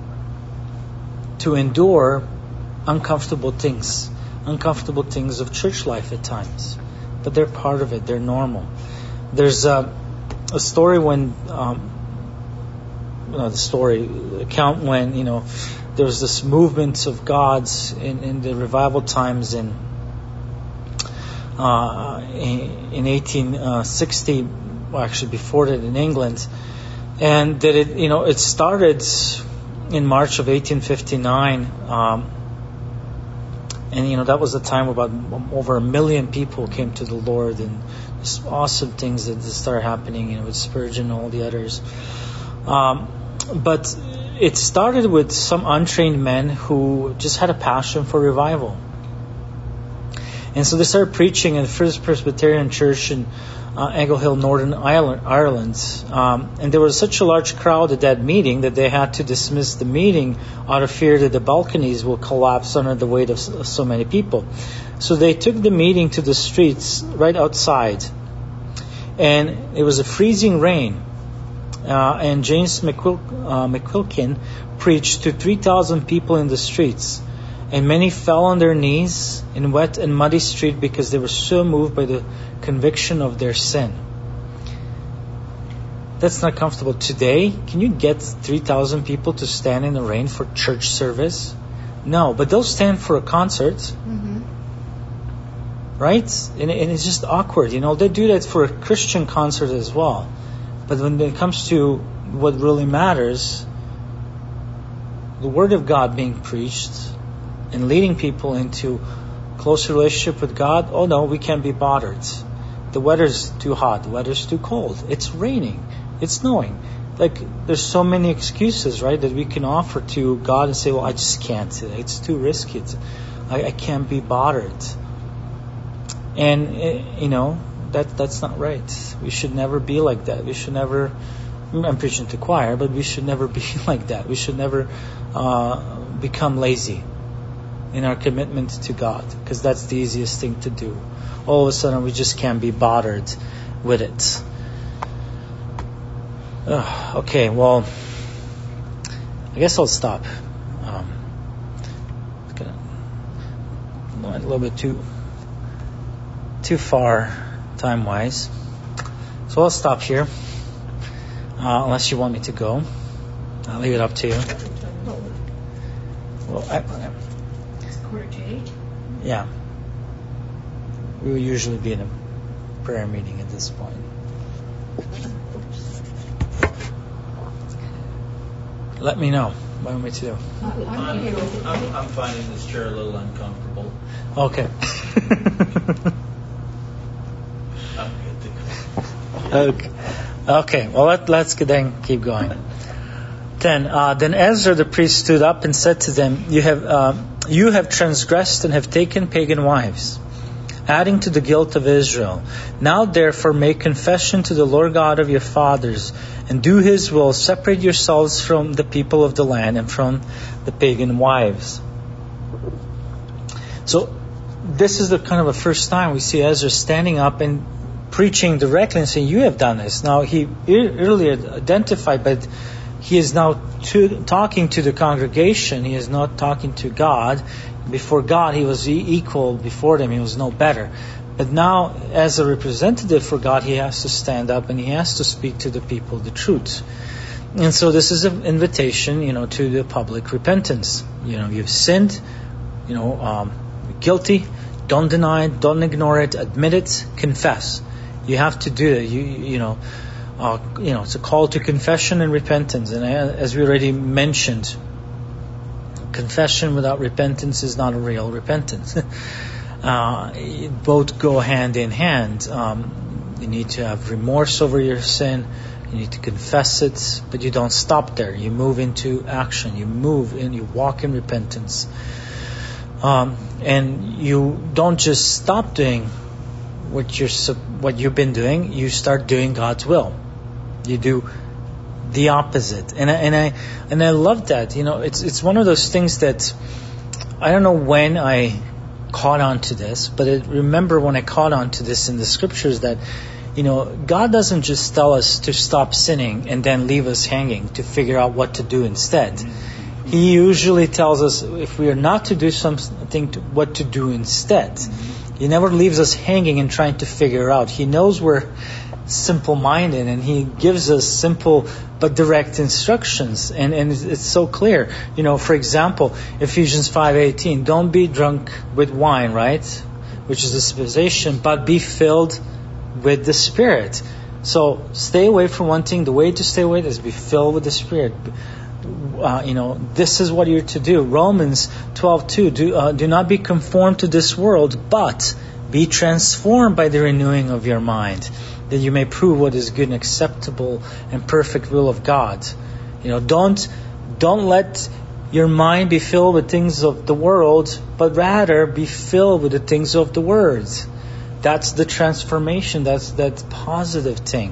to endure uncomfortable things, uncomfortable things of church life at times. But they're part of it. They're normal. There's a, a story when, um, you know, the story account when, you know, there was this movement of God's in, in the revival times in uh, in, in eighteen sixty, well, actually before that in England, and that it, you know, it started in March of eighteen fifty-nine. Um, And, you know, that was the time about over a million people came to the Lord, and just awesome things that started happening, you know, with Spurgeon and all the others. Um, but it started with some untrained men who just had a passion for revival. And so they started preaching in the First Presbyterian Church in uh, Eagle Hill, Northern Ireland. Um, and there was such a large crowd at that meeting that they had to dismiss the meeting out of fear that the balconies will collapse under the weight of so many people. So they took the meeting to the streets right outside. And it was a freezing rain. Uh, and James McQuil- uh, McQuilkin preached to three thousand people in the streets. And many fell on their knees in wet and muddy street because they were so moved by the conviction of their sin. That's not comfortable. Today, can you get three thousand people to stand in the rain for church service? No, but they'll stand for a concert. Mm-hmm. Right? And, and it's just awkward. You know, they do that for a Christian concert as well. But when it comes to what really matters, the Word of God being preached and leading people into close relationship with God, oh no, we can't be bothered. The weather's too hot, the weather's too cold, it's raining, it's snowing. Like, there's so many excuses, right, that we can offer to God and say, well, I just can't. It's too risky. It's, I, I can't be bothered. And, you know, that that's not right. We should never be like that. We should never, I'm preaching to choir, but we should never be like that. We should never uh, become lazy in our commitment to God, because that's the easiest thing to do. All of a sudden, we just can't be bothered with it. Uh, okay, well, I guess I'll stop. Um, it's gonna went a little bit too too far time-wise, so I'll stop here. Uh, unless you want me to go, I'll leave it up to you. Well, I, I, Quarter to eight? Yeah. We will usually be in a prayer meeting at this point. Let me know what you want me to do. I'm, I'm, I'm finding this chair a little uncomfortable. Okay. I'm good to go. Okay. Okay. Well, let, let's then keep going. Then, uh, then Ezra the priest stood up and said to them, "You have, uh, you have transgressed and have taken pagan wives, adding to the guilt of Israel. Now, therefore, make confession to the Lord God of your fathers, and do His will. Separate yourselves from the people of the land and from the pagan wives." So, this is the kind of a first time we see Ezra standing up and preaching directly and saying, "You have done this." Now, he earlier identified, but he is now to, talking to the congregation. He is not talking to God. Before God, he was equal. Before them, he was no better. But now, as a representative for God, he has to stand up and he has to speak to the people the truth. And so this is an invitation, you know, to the public repentance. You know, you've sinned, you know, um, guilty. Don't deny it. Don't ignore it. Admit it. Confess. You have to do it. You, you know, uh, you know, it's a call to confession and repentance. And as we already mentioned, confession without repentance is not a real repentance. uh, both go hand in hand. Um, you need to have remorse over your sin. You need to confess it, but you don't stop there. You move into action. You move and you walk in repentance. Um, and you don't just stop doing what you're what you've been doing. You start doing God's will. You do the opposite. And I, and I and I love that. You know, it's it's one of those things that I don't know when I caught on to this, but I remember when I caught on to this in the scriptures that, you know, God doesn't just tell us to stop sinning and then leave us hanging to figure out what to do instead. He usually tells us if we are not to do something, to, what to do instead. He never leaves us hanging and trying to figure out. He knows we're simple-minded, and He gives us simple but direct instructions, and, and it's so clear. You know, for example, Ephesians five eighteen, don't be drunk with wine, right? Which is dispensation, but be filled with the Spirit. So stay away from one thing. The way to stay away is be filled with the Spirit. Uh, you know, this is what you're to do. Romans twelve two, do, uh, do not be conformed to this world, but be transformed by the renewing of your mind, that you may prove what is good and acceptable and perfect will of God. You know, don't don't let your mind be filled with things of the world, but rather be filled with the things of the Word. That's the transformation. That's that positive thing.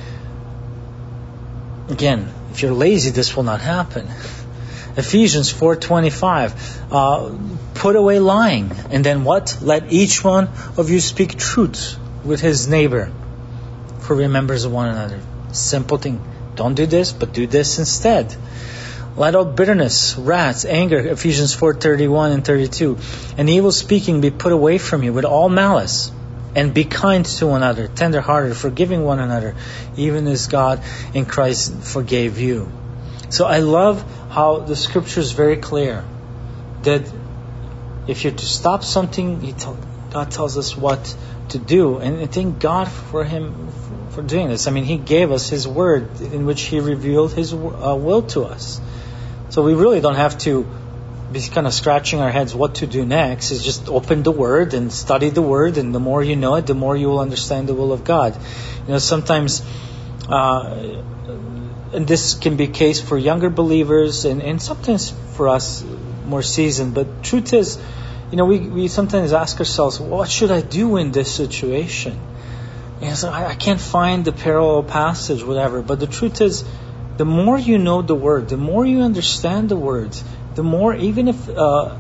Again, if you're lazy, this will not happen. Ephesians four twenty-five, uh, put away lying, and then what? Let each one of you speak truth with his neighbor, for we are members of one another. Simple thing. Don't do this, but do this instead. Let all bitterness, wrath, anger, Ephesians four thirty-one and thirty-two, and evil speaking be put away from you with all malice. And be kind to one another, tender-hearted, forgiving one another, even as God in Christ forgave you. So I love how the Scripture is very clear that if you're to stop something, he tell, God tells us what to do. And I thank God for Him for doing this. I mean, He gave us His Word in which He revealed His uh, will to us. So we really don't have to be kind of scratching our heads what to do next. Is just open the Word and study the Word, and the more you know it, the more you will understand the will of God. You know, sometimes, uh, and this can be a case for younger believers, and, and sometimes for us more seasoned. But truth is, you know, we, we sometimes ask ourselves, what should I do in this situation? And so I, I can't find the parallel passage, whatever. But the truth is, the more you know the Word, the more you understand the Word, the more, even if, uh,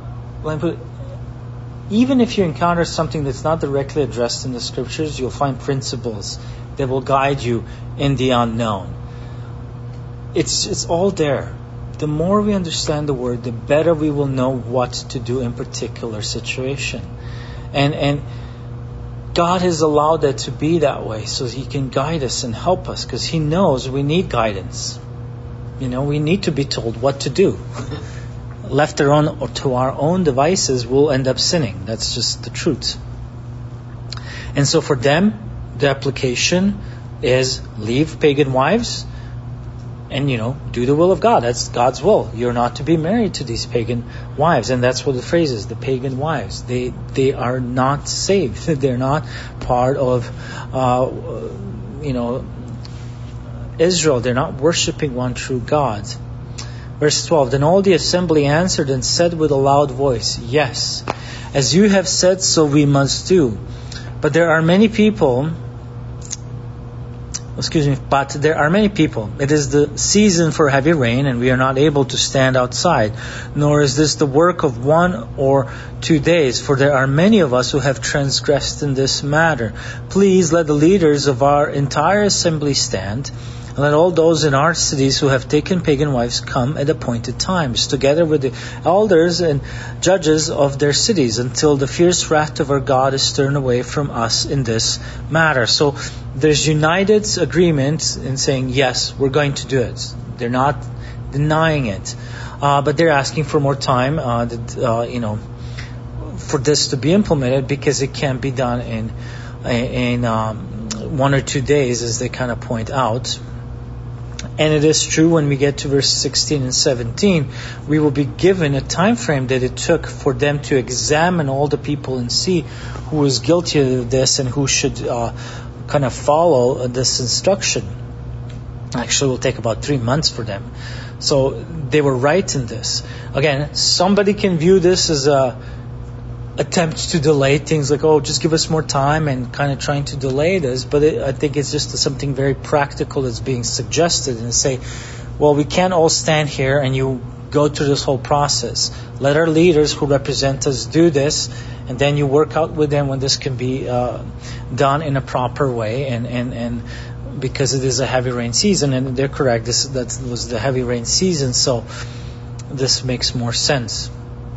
even if you encounter something that's not directly addressed in the Scriptures, you'll find principles that will guide you in the unknown. It's it's all there. The more we understand the Word, the better we will know what to do in particular situation. And and God has allowed that to be that way so He can guide us and help us, because He knows we need guidance. You know, we need to be told what to do. Left our own, or to our own devices, we'll end up sinning. That's just the truth. And so for them, the application is leave pagan wives and, you know, do the will of God. That's God's will. You're not to be married to these pagan wives. And that's what the phrase is, the pagan wives. They they are not saved. They're not part of, uh, you know, Israel. They're not worshiping one true God. Verse twelve, then all the assembly answered and said with a loud voice, yes, as you have said, so we must do. But there are many people, excuse me, but there are many people. It is the season for heavy rain, and we are not able to stand outside. Nor is this the work of one or two days, for there are many of us who have transgressed in this matter. Please let the leaders of our entire assembly stand, and let all those in our cities who have taken pagan wives come at appointed times, together with the elders and judges of their cities, until the fierce wrath of our God is turned away from us in this matter. So there's united agreement in saying, yes, we're going to do it. They're not denying it. Uh, but they're asking for more time, uh, that, uh, you know, for this to be implemented, because it can't be done in, in um, one or two days, as they kind of point out. And it is true, when we get to verse sixteen and seventeen, we will be given a time frame that it took for them to examine all the people and see who was guilty of this and who should uh, kind of follow this instruction. Actually, it will take about three months for them. So they were right in this. Again, somebody can view this as a attempt to delay things, like, oh, just give us more time, and kind of trying to delay this. But it, I think it's just something very practical that's being suggested, and say, well, we can't all stand here and you go through this whole process. Let our leaders who represent us do this, and then you work out with them when this can be uh, done in a proper way. And, and, and because it is a heavy rain season, and they're correct, this that was the heavy rain season, so this makes more sense.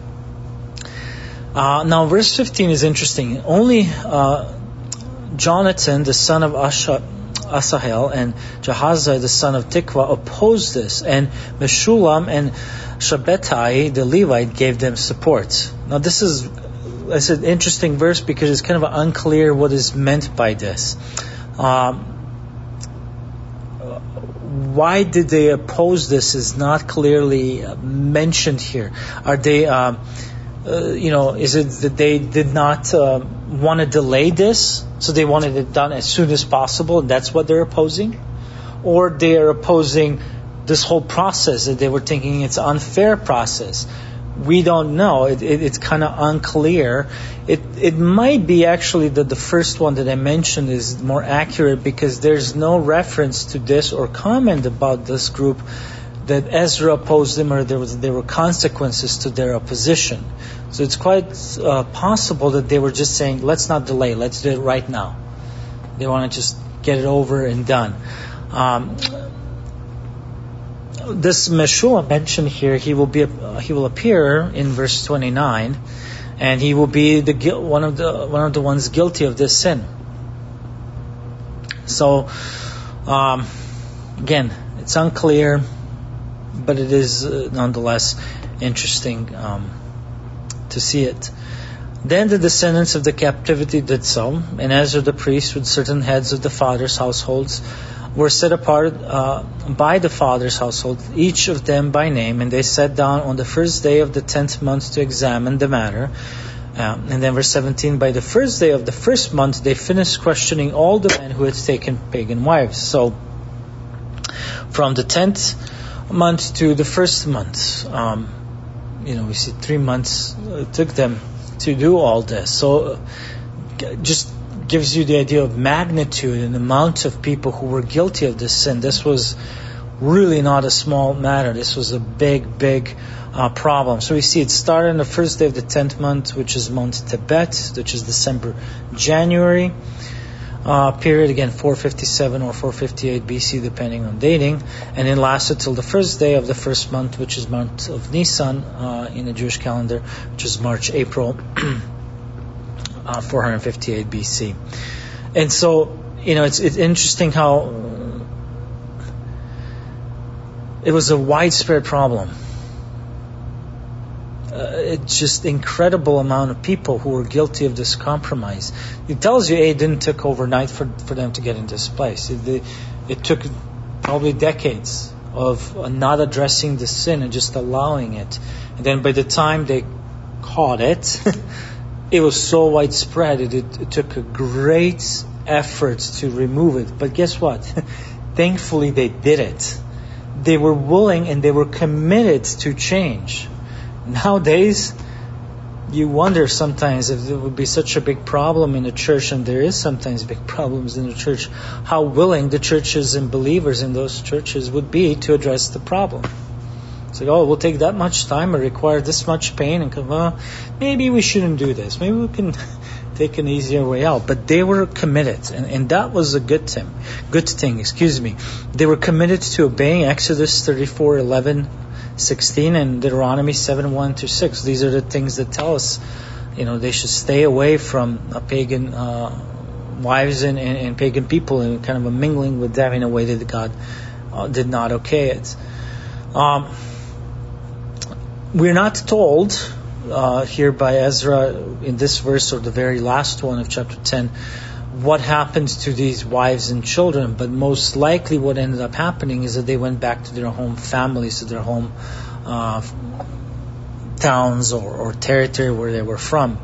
Uh, now, verse fifteen is interesting. Only uh, Jonathan, the son of Asha, Asahel, and Jahaziah, the son of Tikva, opposed this, and Meshulam and Shabbetai, the Levite, gave them support. Now, this is it's an interesting verse because it's kind of unclear what is meant by this. Um, why did they oppose this is not clearly mentioned here. Are they... Um, Uh, you know, is it that they did not uh, want to delay this, so they wanted it done as soon as possible, and that's what they're opposing? Or they are opposing this whole process, that they were thinking it's an unfair process? We don't know. It, it, it's kind of unclear. It it might be actually that the first one that I mentioned is more accurate, because there's no reference to this or comment about this group that Ezra opposed them, or there was there were consequences to their opposition. So it's quite uh, possible that they were just saying, let's not delay, let's do it right now. They want to just get it over and done. Um, this Meshulam mentioned here, he will be uh, he will appear in verse twenty-nine, and he will be the one of the one of the ones guilty of this sin. So um, again, it's unclear, but it is uh, nonetheless interesting um, to see it. Then the descendants of the captivity did so, and Ezra the priest with certain heads of the fathers' households were set apart uh, by the fathers' household, each of them by name, and they sat down on the first day of the tenth month to examine the matter. Um, and then verse seventeen, by the first day of the first month they finished questioning all the men who had taken pagan wives. So from the tenth month to the first month, um, you know, we see three months it took them to do all this. So uh, just gives you the idea of magnitude and amount of people who were guilty of this sin. This was really not a small matter. This was a big, big uh, problem. So we see it started on the first day of the tenth month, which is Mount Tebet, which is December, January. Uh, period, again, four fifty-seven or four fifty-eight B C, depending on dating, and it lasted till the first day of the first month, which is month of Nisan uh, in the Jewish calendar, which is March, April, uh, four fifty-eight B C. And so, you know, it's it's interesting how it was a widespread problem. Uh, it's just incredible amount of people who were guilty of this compromise. It tells you, hey, it didn't take overnight for, for them to get in this place. It, it, it took probably decades of uh, not addressing the sin and just allowing it. And then by the time they caught it, it was so widespread. It, it, it took a great effort to remove it. But guess what? Thankfully, they did it. They were willing and they were committed to change. Nowadays, you wonder sometimes if there would be such a big problem in the church, and there is sometimes big problems in the church, how willing the churches and believers in those churches would be to address the problem. It's like, oh, it will take that much time or require this much pain, and come, well, maybe we shouldn't do this. Maybe we can take an easier way out. But they were committed, and, and that was a good thing. Good thing, excuse me. They were committed to obeying Exodus thirty-four eleven. sixteen and Deuteronomy seven one to six. These are the things that tell us, you know, they should stay away from uh, pagan uh, wives and, and, and pagan people, and kind of a mingling with them in a way that God uh, did not okay it. Um, we're not told uh, here by Ezra in this verse, or the very last one of chapter ten, what happened to these wives and children, but most likely what ended up happening is that they went back to their home families, to their home uh, towns or, or territory where they were from.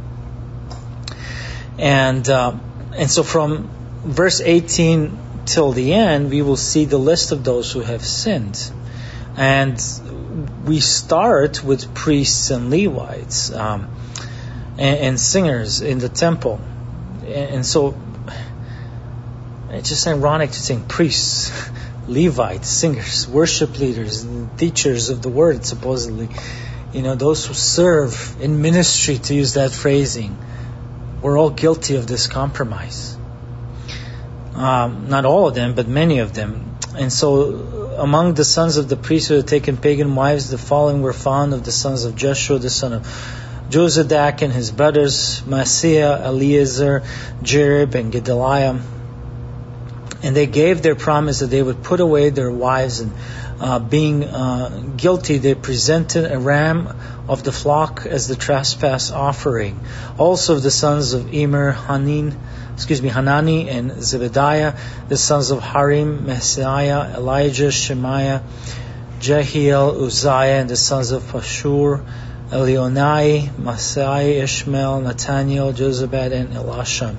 And uh, and so from verse eighteen till the end, we will see the list of those who have sinned. And we start with priests and Levites. Um, and, and singers in the temple. And, and so it's just ironic to think priests, Levites, singers, worship leaders, and teachers of the word, supposedly. You know, those who serve in ministry, to use that phrasing, were all guilty of this compromise. Um, not all of them, but many of them. And so among the sons of the priests who had taken pagan wives, the following were found of the sons of Jeshua, the son of Jozadak, and his brothers, Maaseiah, Eleazar, Jerib, and Gedaliah. And they gave their promise that they would put away their wives, and uh, being uh, guilty, they presented a ram of the flock as the trespass offering. Also of the sons of Immer, Hanin, excuse me, Hanani and Zebediah, the sons of Harim, Messiah, Elijah, Shemaiah, Jehiel, Uzziah, and the sons of Pashur, Elionai, Masai, Ishmael, Nathaniel, Jozabad, and Elisha.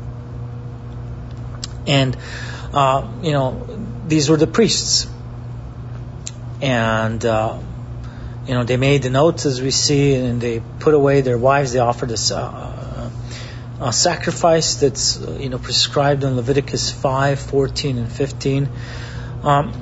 And, uh, you know, these were the priests. And, uh, you know, they made the notes, as we see, and they put away their wives. They offered a, uh, a sacrifice that's, uh, you know, prescribed in Leviticus five, fourteen, and fifteen. Um,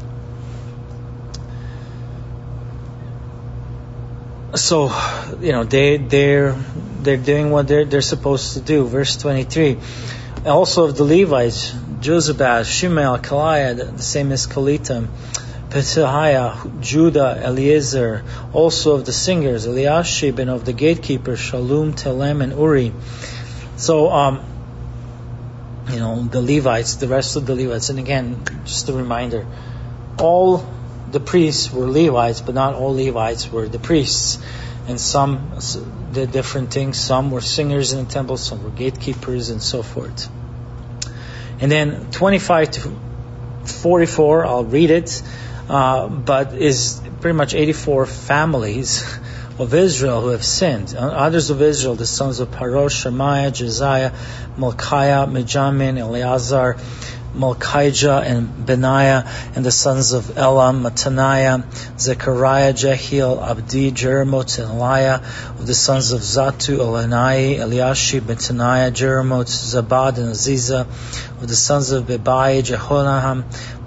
so, you know, they, they're, they're doing what they're, they're supposed to do. Verse twenty-three. Also of the Levites, Jozabad, Shimei, Kaliah, the, the same as Kalita, Pethahiah, Judah, Eliezer, also of the singers, Eliashib, and of the gatekeepers, Shalom, Telem, and Uri. So, um, you know, the Levites, the rest of the Levites, and again, just a reminder, all the priests were Levites, but not all Levites were the priests. And some did different things. Some were singers in the temple, some were gatekeepers, and so forth. And then twenty-five to forty-four, I'll read it, uh, but is pretty much eighty-four families of Israel who have sinned. Others of Israel, the sons of Parosh, Shemaiah, Josiah, Malchiah, Mijamin, Eleazar, Malchijah, and Benaiah, and the sons of Elam, Mattaniah, Zechariah, Jehiel, Abdi, Jeremoth, and Eliah, of the sons of Zatu, Elanai, Eliashib, Mattaniah, Jeremoth, Zabad, and Aziza, of the sons of Bebai, Jehonaham,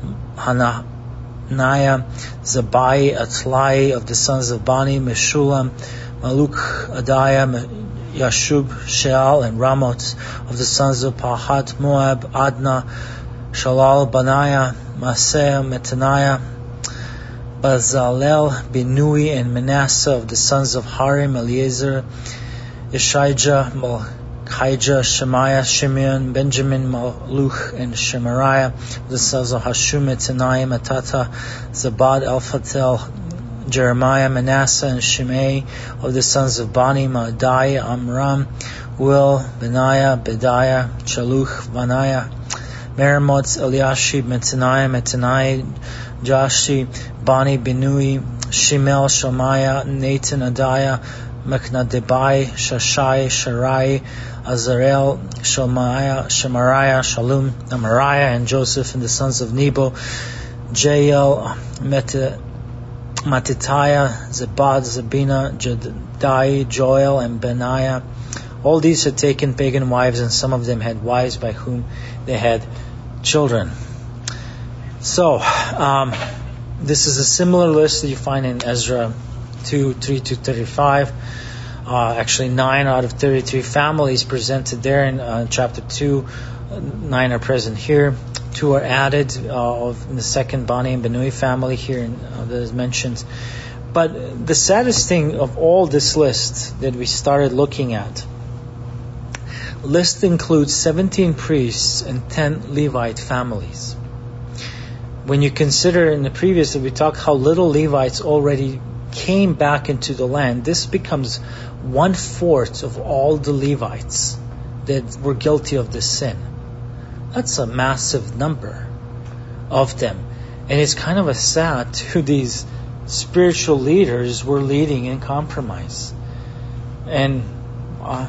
Hananiah, Zabai, Atlai, of the sons of Bani, Meshulam, Maluk, Adiah, Yashub, Sheal, and Ramoth, of the sons of Pahat, Moab, Adna, Shalal, Benaiah, Maaseiah, Mattaniah, Bazalel, Binui, and Manasseh, of the sons of Harim, Eliezer, Ishijah, Malchijah, Shemaiah, Shimeon, Benjamin, Maluch, and Shemariah, of the sons of Hashum, Mattaniah, Matata, Zabad, Elphatel, Jeremiah, Manasseh, and Shimei, of the sons of Bani, Maadai, Amram, Will, Benaiah, Bediah, Chaluch, Benaiah, Meremoth, Eliashib, Mattaniah, Mattaniah, Jashi, Bani, Binui, Shimel, Shemaiah, Nathan, Adiah, Machnadebai, Shashai, Sharai, Azarel, Shemaiah, Shemariah, Shalom, Amariah, and Joseph, and the sons of Nebo, Jael, Meta, Mattitiah, Zabad, Zabina, Jedai, Joel, and Benaiah. All these had taken pagan wives, and some of them had wives by whom they had children. So, um, this is a similar list that you find in Ezra two, three to thirty-five. Uh, actually, nine out of thirty-three families presented there in uh, chapter two. Uh, nine are present here. Two are added uh, of in the second Bani and Benui family here in, uh, that is mentioned. But the saddest thing of all this list that we started looking at, list includes seventeen priests and ten Levite families. When you consider in the previous that we talked how little Levites already came back into the land, this becomes one fourth of all the Levites that were guilty of this sin. That's a massive number of them. And it's kind of a sad to these spiritual leaders were leading in compromise. And uh,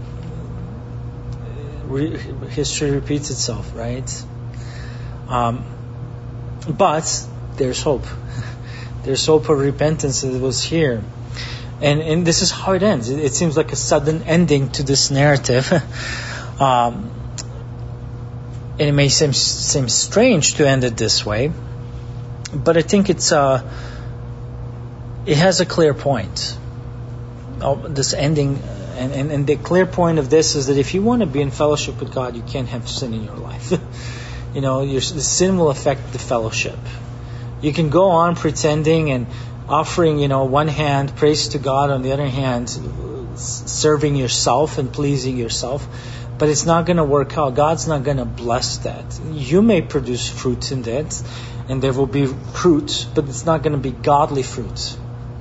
re- history repeats itself, right? Um, but there's hope. There's hope of repentance that was here. And and this is how it ends. It, it seems like a sudden ending to this narrative. um, and it may seem seem strange to end it this way, but I think it's uh, it has a clear point. Oh, this ending, and, and, and the clear point of this is that if you want to be in fellowship with God, you can't have sin in your life. You know, your the sin will affect the fellowship. You can go on pretending and offering, you know, one hand praise to God, on the other hand serving yourself and pleasing yourself, but it's not going to work out. God's not going to bless that. You may produce fruit in that, and there will be fruit, but it's not going to be godly fruit.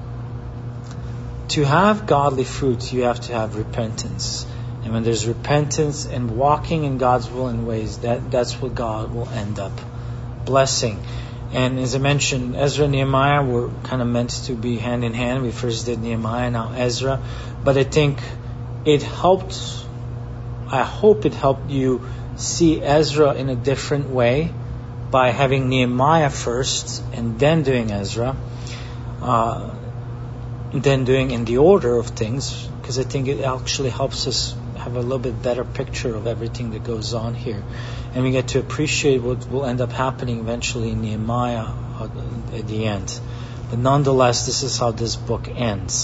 To have godly fruit, you have to have repentance. And when there's repentance and walking in God's will and ways, that, that's what God will end up blessing. And as I mentioned, Ezra and Nehemiah were kind of meant to be hand in hand. We first did Nehemiah, now Ezra. But I think it helped, I hope it helped you see Ezra in a different way by having Nehemiah first and then doing Ezra. Uh, then doing in the order of things, because I think it actually helps us have a little bit better picture of everything that goes on here, and we get to appreciate what will end up happening eventually in Nehemiah at the end. But nonetheless, this is how this book ends.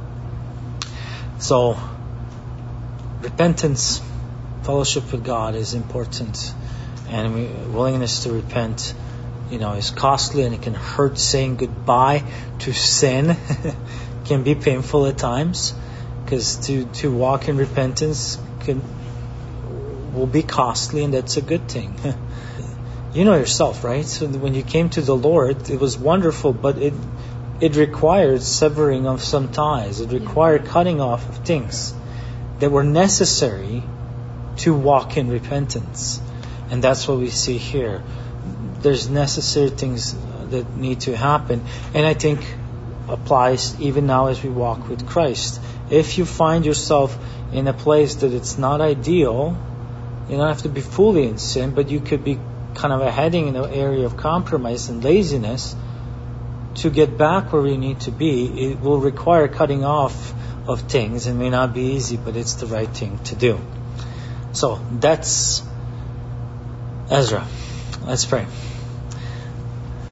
So repentance, fellowship with God is important, and we, willingness to repent, you know, is costly, and it can hurt. Saying goodbye to sin can be painful at times, because to, to walk in repentance can will be costly, and that's a good thing. You know yourself, right? So when you came to the Lord, it was wonderful, but it it required severing of some ties. It required cutting off of things that were necessary to walk in repentance. And that's what we see here. There's necessary things that need to happen. And I think applies even now as we walk with Christ. If you find yourself in a place that it's not ideal, you don't have to be fully in sin, but you could be kind of a heading in an area of compromise and laziness. To get back where we need to be, it will require cutting off of things, and may not be easy, but it's the right thing to do. So that's Ezra. Let's pray.